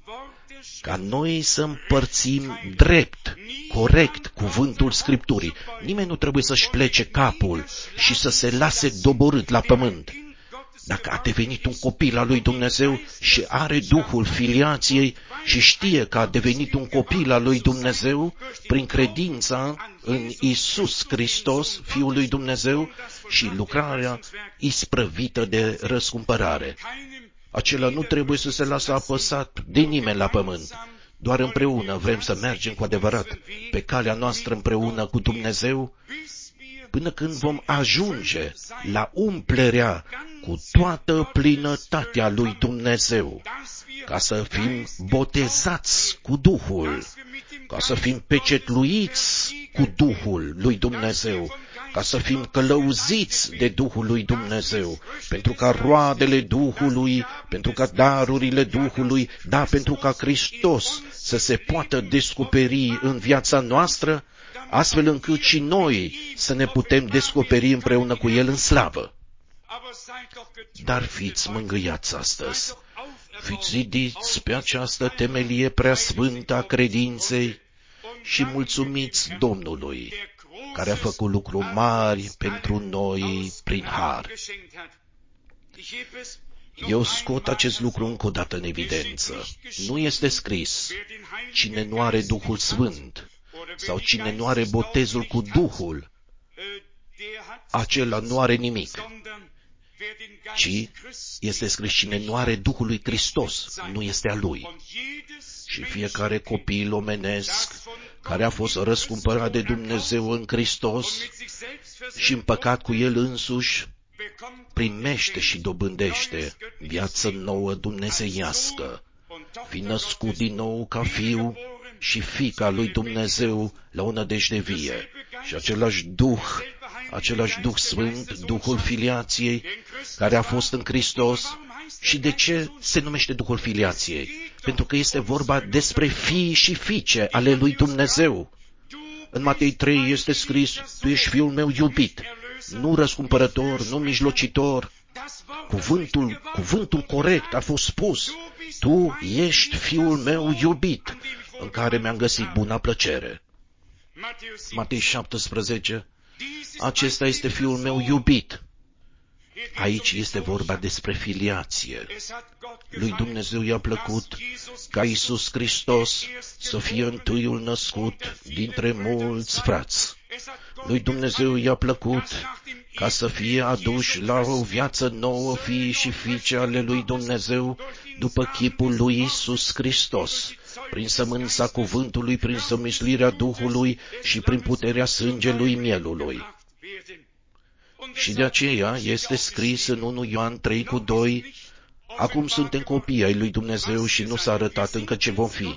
Ca noi să împărțim drept, corect, cuvântul Scripturii. Nimeni nu trebuie să-și plece capul și să se lase doborât la pământ. Dacă a devenit un copil al lui Dumnezeu și are Duhul filiației și știe că a devenit un copil al lui Dumnezeu prin credința în Iisus Hristos, Fiul lui Dumnezeu, și lucrarea isprăvită de răscumpărare, acela nu trebuie să se lasă apăsat de nimeni la pământ. Doar împreună vrem să mergem cu adevărat pe calea noastră împreună cu Dumnezeu, până când vom ajunge la umplerea cu toată plinătatea lui Dumnezeu, ca să fim botezați cu Duhul, ca să fim pecetluiți cu Duhul lui Dumnezeu, ca să fim călăuziți de Duhul lui Dumnezeu, pentru ca roadele Duhului, pentru ca darurile Duhului, da, pentru ca Hristos să se poată descoperi în viața noastră, astfel încât și noi să ne putem descoperi împreună cu El în slavă. Dar fiți mângâiați astăzi, fiți zidiți pe această temelie preasfântă a credinței și mulțumiți Domnului, care a făcut lucruri mari pentru noi prin har. Eu scot acest lucru încă o dată în evidență. Nu este scris, cine nu are Duhul Sfânt sau cine nu are botezul cu Duhul, acela nu are nimic. Ci este scris, cine nu are Duhul lui Hristos, nu este a lui. Și fiecare copil omenesc care a fost răscumpărat de Dumnezeu în Hristos și împăcat cu El însuși, primește și dobândește viață nouă dumnezeiască, fi născut din nou ca fiu și fiica lui Dumnezeu la o nădejde vie. Și același Duh, același Duh Sfânt, Duhul filiației, care a fost în Hristos. Și de ce se numește Duhul filiației? Pentru că este vorba despre fii și fiice ale lui Dumnezeu. În Matei trei este scris, tu ești Fiul meu iubit, nu răscumpărător, nu mijlocitor. Cuvântul, cuvântul corect a fost spus, tu ești Fiul meu iubit, în care mi-am găsit buna plăcere. Matei șaptesprezece, acesta este Fiul meu iubit. Aici este vorba despre filiație. Lui Dumnezeu i-a plăcut ca Iisus Hristos să fie întâiul născut dintre mulți frați. Lui Dumnezeu i-a plăcut ca să fie aduși la o viață nouă fii și fiice ale lui Dumnezeu după chipul lui Iisus Hristos, prin sămânța cuvântului, prin zămislirea Duhului și prin puterea sângelui mielului. Și de aceea este scris în unu Ioan trei cu doi, acum suntem copii ai lui Dumnezeu și nu s-a arătat încă ce vom fi.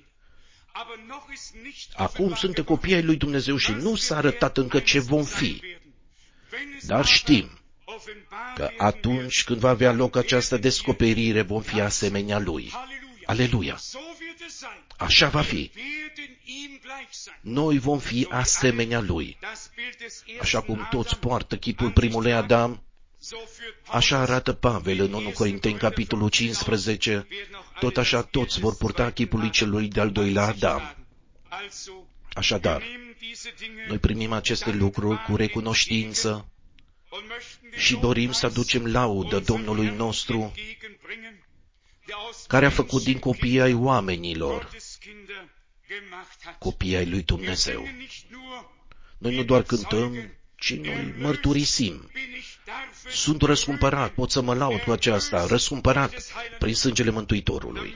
Acum suntem copii ai lui Dumnezeu și nu s-a arătat încă ce vom fi. Dar știm că atunci când va avea loc această descoperire vom fi asemenea lui. Aleluia! Așa va fi. Noi vom fi asemenea lui. Așa cum toți poartă chipul primului Adam, așa arată Pavel în unu Corinteni, capitolul cincisprezece, tot așa toți vor purta chipul celui de-al doilea Adam. Așadar, noi primim aceste lucruri cu recunoștință și dorim să aducem laudă Domnului nostru, care a făcut din copii ai oamenilor copii ai lui Dumnezeu. Noi nu doar cântăm, ci noi mărturisim. Sunt răscumpărat, pot să mă laud cu aceasta, răscumpărat prin sângele Mântuitorului.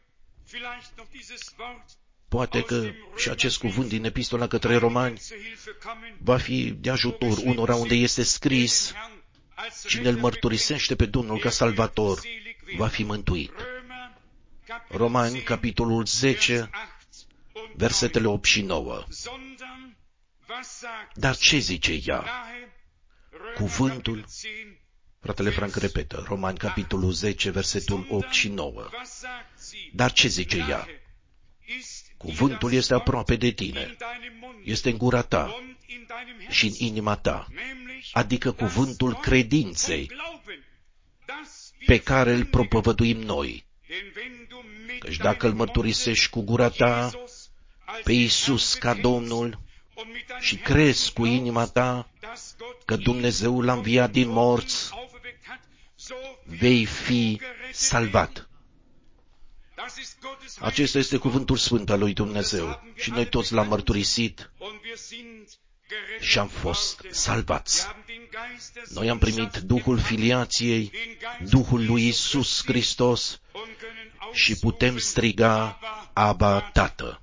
Poate că și acest cuvânt din Epistola către Romani va fi de ajutor unora unde este scris, cine îl mărturisește pe Domnul ca salvator, va fi mântuit. Romani, capitolul zece, versetele opt și nouă. Dar ce zice ea? Cuvântul, fratele Frank repetă, Romani, capitolul zece, versetul opt și nouă. Dar ce zice ea? Cuvântul este aproape de tine, este în gura ta și în inima ta, adică cuvântul credinței pe care îl propovăduim noi. Căci dacă îl mărturisești cu gura ta pe Iisus ca Domnul și crezi cu inima ta că Dumnezeu l-a înviat din morți, vei fi salvat. Acesta este cuvântul sfânt al lui Dumnezeu și noi toți l-am mărturisit și am fost salvați. Noi am primit Duhul filiației, Duhul lui Iisus Hristos și putem striga, Abba, Tată.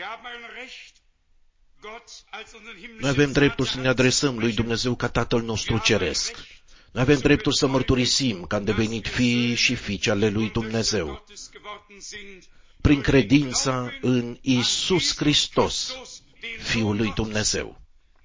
Noi avem dreptul să ne adresăm lui Dumnezeu ca Tatăl nostru ceresc. Noi avem dreptul să mărturisim că am devenit fii și fiice ale lui Dumnezeu. prin credința în Iisus Hristos, Fiul lui Dumnezeu.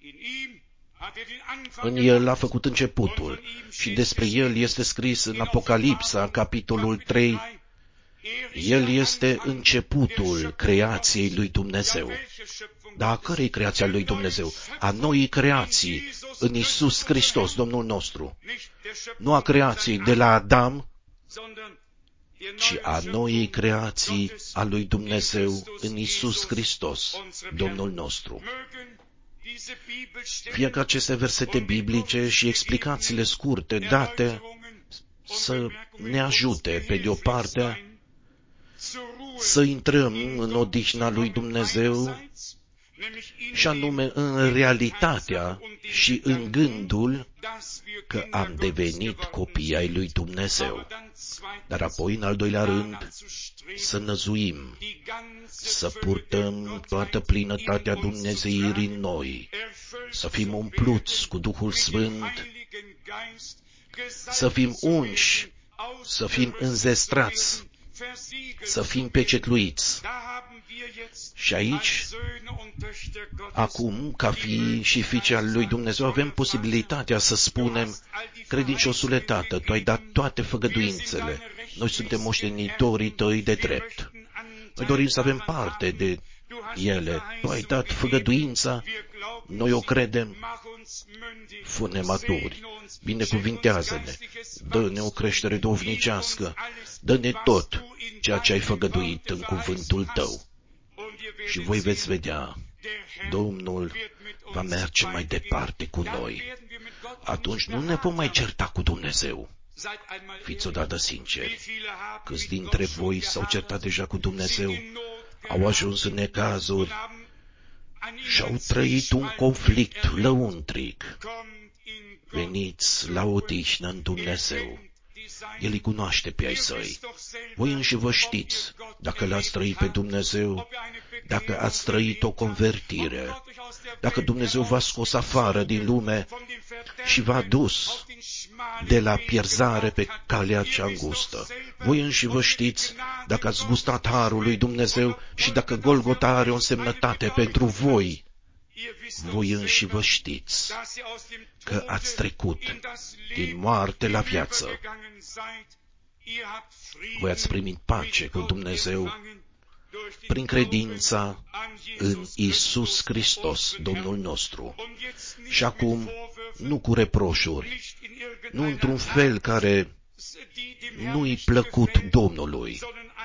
În El a făcut începutul și despre El este scris în Apocalipsa, capitolul trei, El este începutul creației lui Dumnezeu. Dar a cărei creația lui Dumnezeu? A noii creații în Iisus Hristos, Domnul nostru. Nu a creației de la Adam, ci a noii creații a lui Dumnezeu în Iisus Hristos, Domnul nostru. Fie ca aceste versete biblice și explicațiile scurte date să ne ajute, pe de o parte, să intrăm în odihna lui Dumnezeu, și anume în realitatea și în gândul că am devenit copii ai lui Dumnezeu. Dar apoi, în al doilea rând, să năzuim, să purtăm toată plinătatea Dumnezeirii în noi, să fim umpluți cu Duhul Sfânt, să fim unși, să fim înzestrați, să fim pecetluiți. Și aici, acum, ca fii și fiice al lui Dumnezeu, avem posibilitatea să spunem: credinciosule Tată, Tu ai dat toate făgăduințele, noi suntem moștenitorii Tăi de drept. Noi dorim să avem parte de ele. Tu ai dat făgăduința, noi o credem, fă-ne maturi, binecuvintează-ne, dă-ne o creștere dovnicească, dă-ne tot ceea ce ai făgăduit în cuvântul Tău. Și voi veți vedea, Domnul va merge mai departe cu noi. Atunci nu ne vom mai certa cu Dumnezeu. Fiți odată sinceri, câți dintre voi s-au certat deja cu Dumnezeu, au ajuns în necazuri și au trăit un conflict lăuntric. Veniți la odihnă în Dumnezeu. El îi cunoaște pe ai săi. Voi înși vă știți dacă l-ați trăit pe Dumnezeu, dacă ați trăit o convertire, dacă Dumnezeu v-a scos afară din lume și v-a dus de la pierzare pe calea cea îngustă. Voi înși vă știți dacă ați gustat harul lui Dumnezeu și dacă Golgota are o însemnătate pentru voi. Voi înși vă știți că ați trecut din moarte la viață. Voi ați primit pace cu Dumnezeu prin credința în Iisus Hristos, Domnul nostru. Și acum, nu cu reproșuri, nu într-un fel care nu-i plăcut Domnului,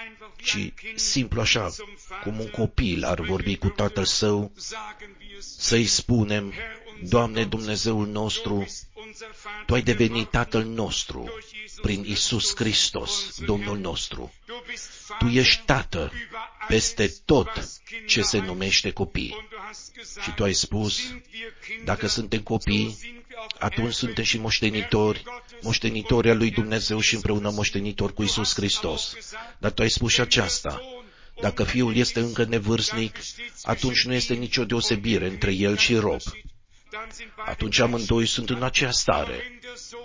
ci simplu așa, cum un copil ar vorbi cu tatăl său, să-i spunem: Doamne Dumnezeul nostru, Tu ai devenit Tatăl nostru prin Iisus Hristos, Domnul nostru. Tu ești Tată peste tot ce se numește copii. Și Tu ai spus: dacă suntem copii, atunci suntem și moștenitori, moștenitori al lui Dumnezeu și împreună moștenitori cu Iisus Hristos. Dar Tu ai spus și aceasta: dacă fiul este încă nevârstnic, atunci nu este nicio deosebire între el și rob. Atunci amândoi sunt în aceeași stare.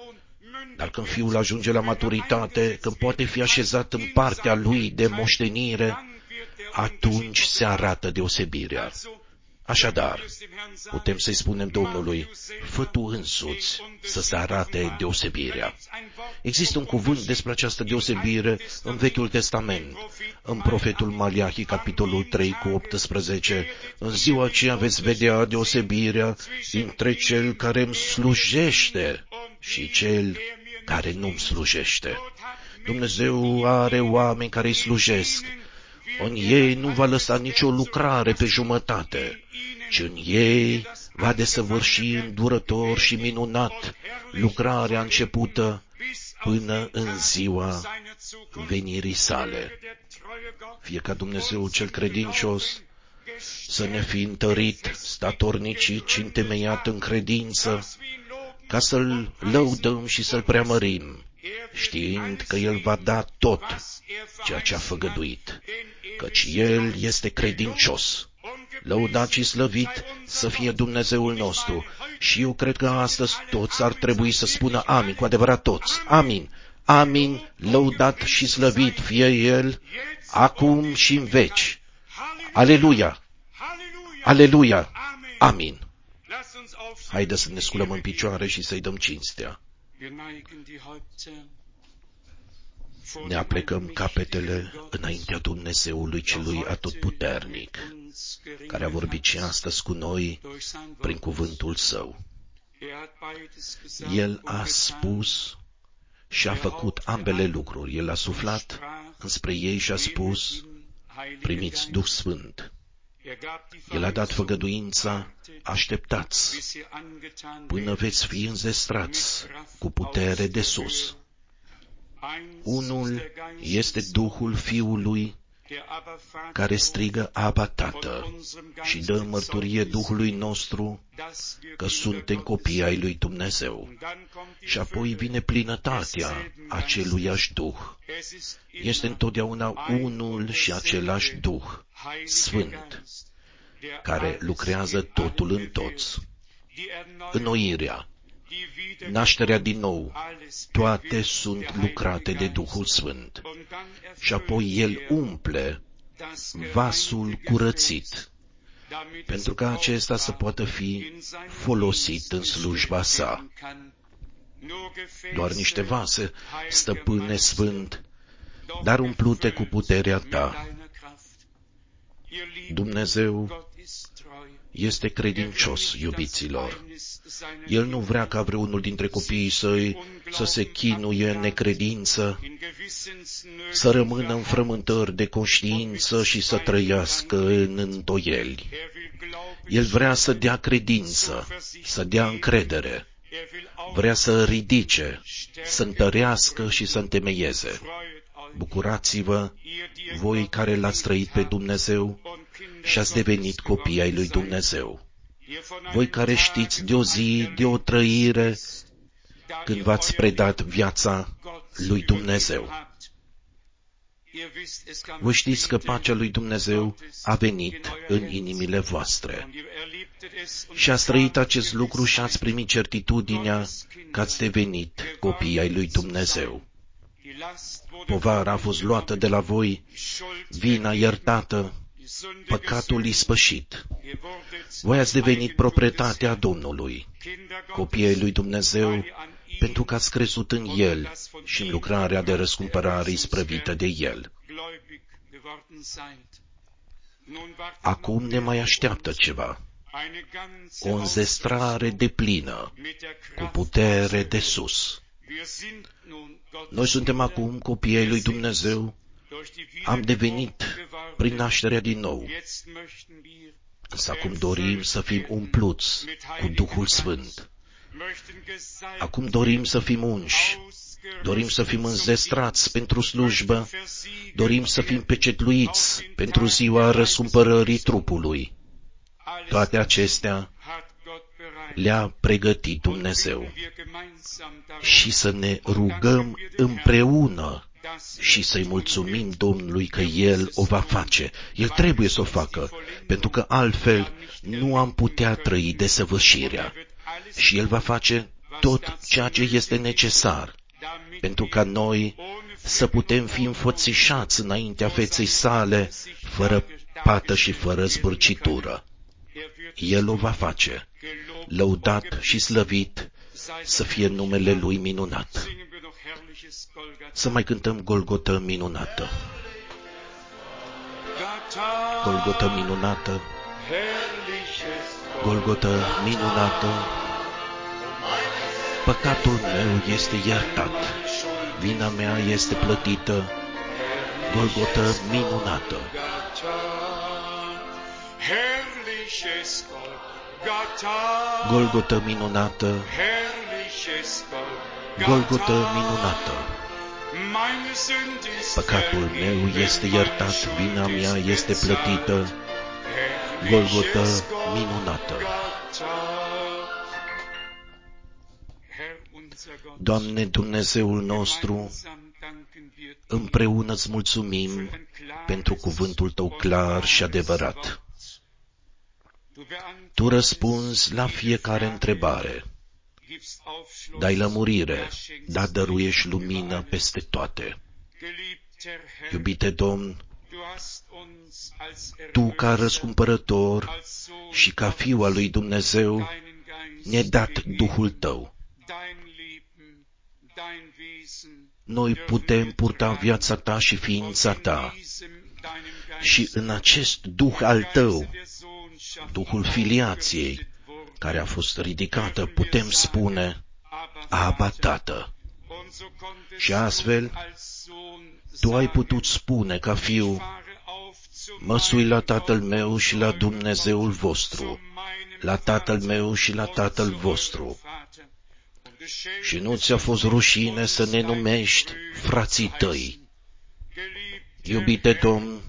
Dar când fiul ajunge la maturitate, când poate fi așezat în partea lui de moștenire, atunci se arată deosebirea. Așadar, putem să-i spunem Domnului: fă Tu însuți să se arate deosebirea. Există un cuvânt despre această deosebire în Vechiul Testament, în profetul Maliahi, capitolul trei cu optsprezece. În ziua aceea veți vedea deosebirea dintre cel care îmi slujește și cel care nu-mi slujește. Dumnezeu are oameni care îi slujesc. În ei nu va lăsa nicio lucrare pe jumătate, ci în ei va desăvârși îndurător și minunat lucrarea începută până în ziua venirii sale. Fie ca Dumnezeu cel credincios să ne fi întărit, statornicit și întemeiat în credință, ca să-L lăudăm și să-L preamărim, știind că El va da tot ceea ce a făgăduit, căci El este credincios. Lăudat și slăvit să fie Dumnezeul nostru. Și eu cred că astăzi toți ar trebui să spună amin, cu adevărat toți. Amin. Amin, lăudat și slăvit fie El, acum și în veci. Aleluia! Aleluia! Amin! Haideți să ne sculăm în picioare și să-i dăm cinstea. Ne aplecăm capetele înaintea Dumnezeului Celui Atotputernic, care a vorbit și astăzi cu noi prin cuvântul Său. El a spus și a făcut ambele lucruri. El a suflat înspre ei și a spus, primiți Duh Sfânt. El a dat făgăduința, așteptați, până veți fi înzestrați cu putere de sus. Unul este Duhul Fiului, care strigă Abba, Tată, și dă mărturie Duhului nostru că suntem copii ai lui Dumnezeu. Și apoi vine plinătatea aceluiași Duh. Este întotdeauna unul și același Duh, Sfânt, care lucrează totul în toți. Înnoirea, nașterea din nou, toate sunt lucrate de Duhul Sfânt. Și apoi El umple vasul curățit, pentru ca acesta să poată fi folosit în slujba sa. Doar niște vase, Stăpâne Sfânt, dar umplute cu puterea Ta. Dumnezeu este credincios, iubiților. El nu vrea ca vreunul dintre copiii Săi să se chinuie în necredință, să rămână în frământări de conștiință și să trăiască în îndoieli. El vrea să dea credință, să dea încredere, vrea să ridice, să întărească și să întemeieze. Bucurați-vă, voi care l-ați trăit pe Dumnezeu și ați devenit copii ai lui Dumnezeu. Voi care știți de o zi, de o trăire, când v-ați predat viața lui Dumnezeu. Voi știți că pacea lui Dumnezeu a venit în inimile voastre. Și ați trăit acest lucru și ați primit certitudinea că ați devenit copii ai lui Dumnezeu. Povara a fost luată de la voi, vina iertată, păcatul ispășit. Voi ați devenit proprietatea Domnului, copiii ai lui Dumnezeu, pentru că ați crezut în El și în lucrarea de răscumpărare isprăvită de El. Acum ne mai așteaptă ceva, o înzestrare deplină, cu putere de sus. Noi suntem acum copiii ai lui Dumnezeu, am devenit prin nașterea din nou. Însă acum dorim să fim umpluți cu Duhul Sfânt. Acum dorim să fim unși, dorim să fim înzestrați pentru slujbă, dorim să fim pecetluiți pentru ziua răscumpărării trupului. Toate acestea le-a pregătit Dumnezeu. Și să ne rugăm împreună și să-i mulțumim Domnului că El o va face. El trebuie să o facă, pentru că altfel nu am putea trăi desăvârșirea. Și El va face tot ceea ce este necesar, pentru ca noi să putem fi înfățișați înaintea feței sale, fără pată și fără zbârcitură. El o va face. Lăudat și slăvit să fie numele Lui minunat. Să mai cântăm Golgotă minunată. Golgotă minunată. Golgotă minunată. Păcatul meu este iertat. Vina mea este plătită. Golgotă minunată. Golgotă minunată. Golgotă minunată. Păcatul meu este iertat, vina mea este plătită. Golgotă minunată. Doamne, Dumnezeul nostru, împreună îți mulțumim pentru cuvântul Tău clar și adevărat. Tu răspunzi la fiecare întrebare, dai lămurire, dar dăruiești lumină peste toate. Iubite Domn, Tu, ca răscumpărător și ca Fiul al lui Dumnezeu, ne-ai dat Duhul Tău. Noi putem purta viața Ta și ființa Ta și în acest Duh al Tău, Duhul filiației, care a fost ridicată, putem spune, Abba, Tată. Și astfel, Tu ai putut spune ca fiu, mă sui la Tatăl meu și la Dumnezeul vostru, la Tatăl meu și la Tatăl vostru. Și nu ți-a fost rușine să ne numești frații tăi. Iubite Domn,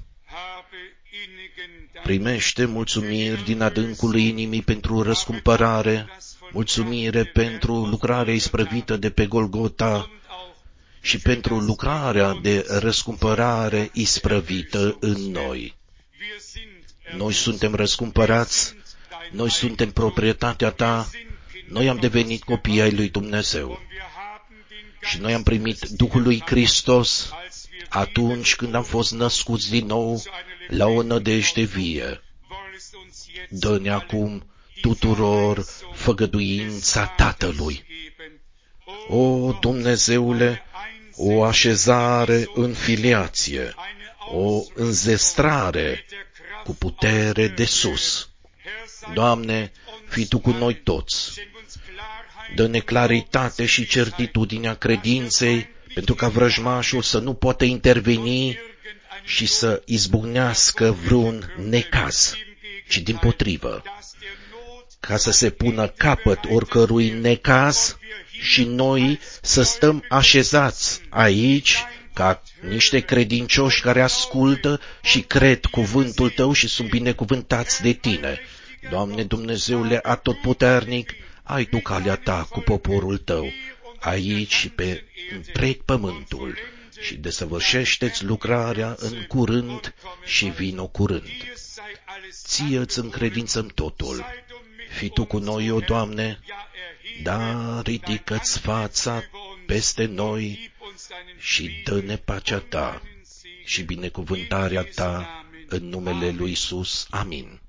primește mulțumiri din adâncul inimii pentru răscumpărare, mulțumire pentru lucrarea isprăvită de pe Golgota și pentru lucrarea de răscumpărare isprăvită în noi. Noi suntem răscumpărați, noi suntem proprietatea Ta, noi am devenit copii ai lui Dumnezeu. Și noi am primit Duhul lui Hristos atunci când am fost născuți din nou la o nădejde vie. Dă-ne acum tuturor făgăduința Tatălui. O, Dumnezeule, o așezare în filiație, o înzestrare cu putere de sus. Doamne, fii Tu cu noi toți. Dă-ne claritate și certitudinea credinței, pentru ca vrăjmașul să nu poată interveni și să izbucnească vreun necaz, ci dimpotrivă, ca să se pună capăt oricărui necaz și noi să stăm așezați aici ca niște credincioși care ascultă și cred cuvântul Tău și sunt binecuvântați de Tine. Doamne Dumnezeule Atotputernic, ai Tu calea Ta cu poporul Tău, aici și pe întreg pământul, și desăvârșește-ți lucrarea în curând și vino curând. Ție îți încredințăm totul. Fii Tu cu noi, o Doamne, da, ridică-ți fața peste noi și dă-ne pacea Ta și binecuvântarea Ta în numele lui Iisus. Amin.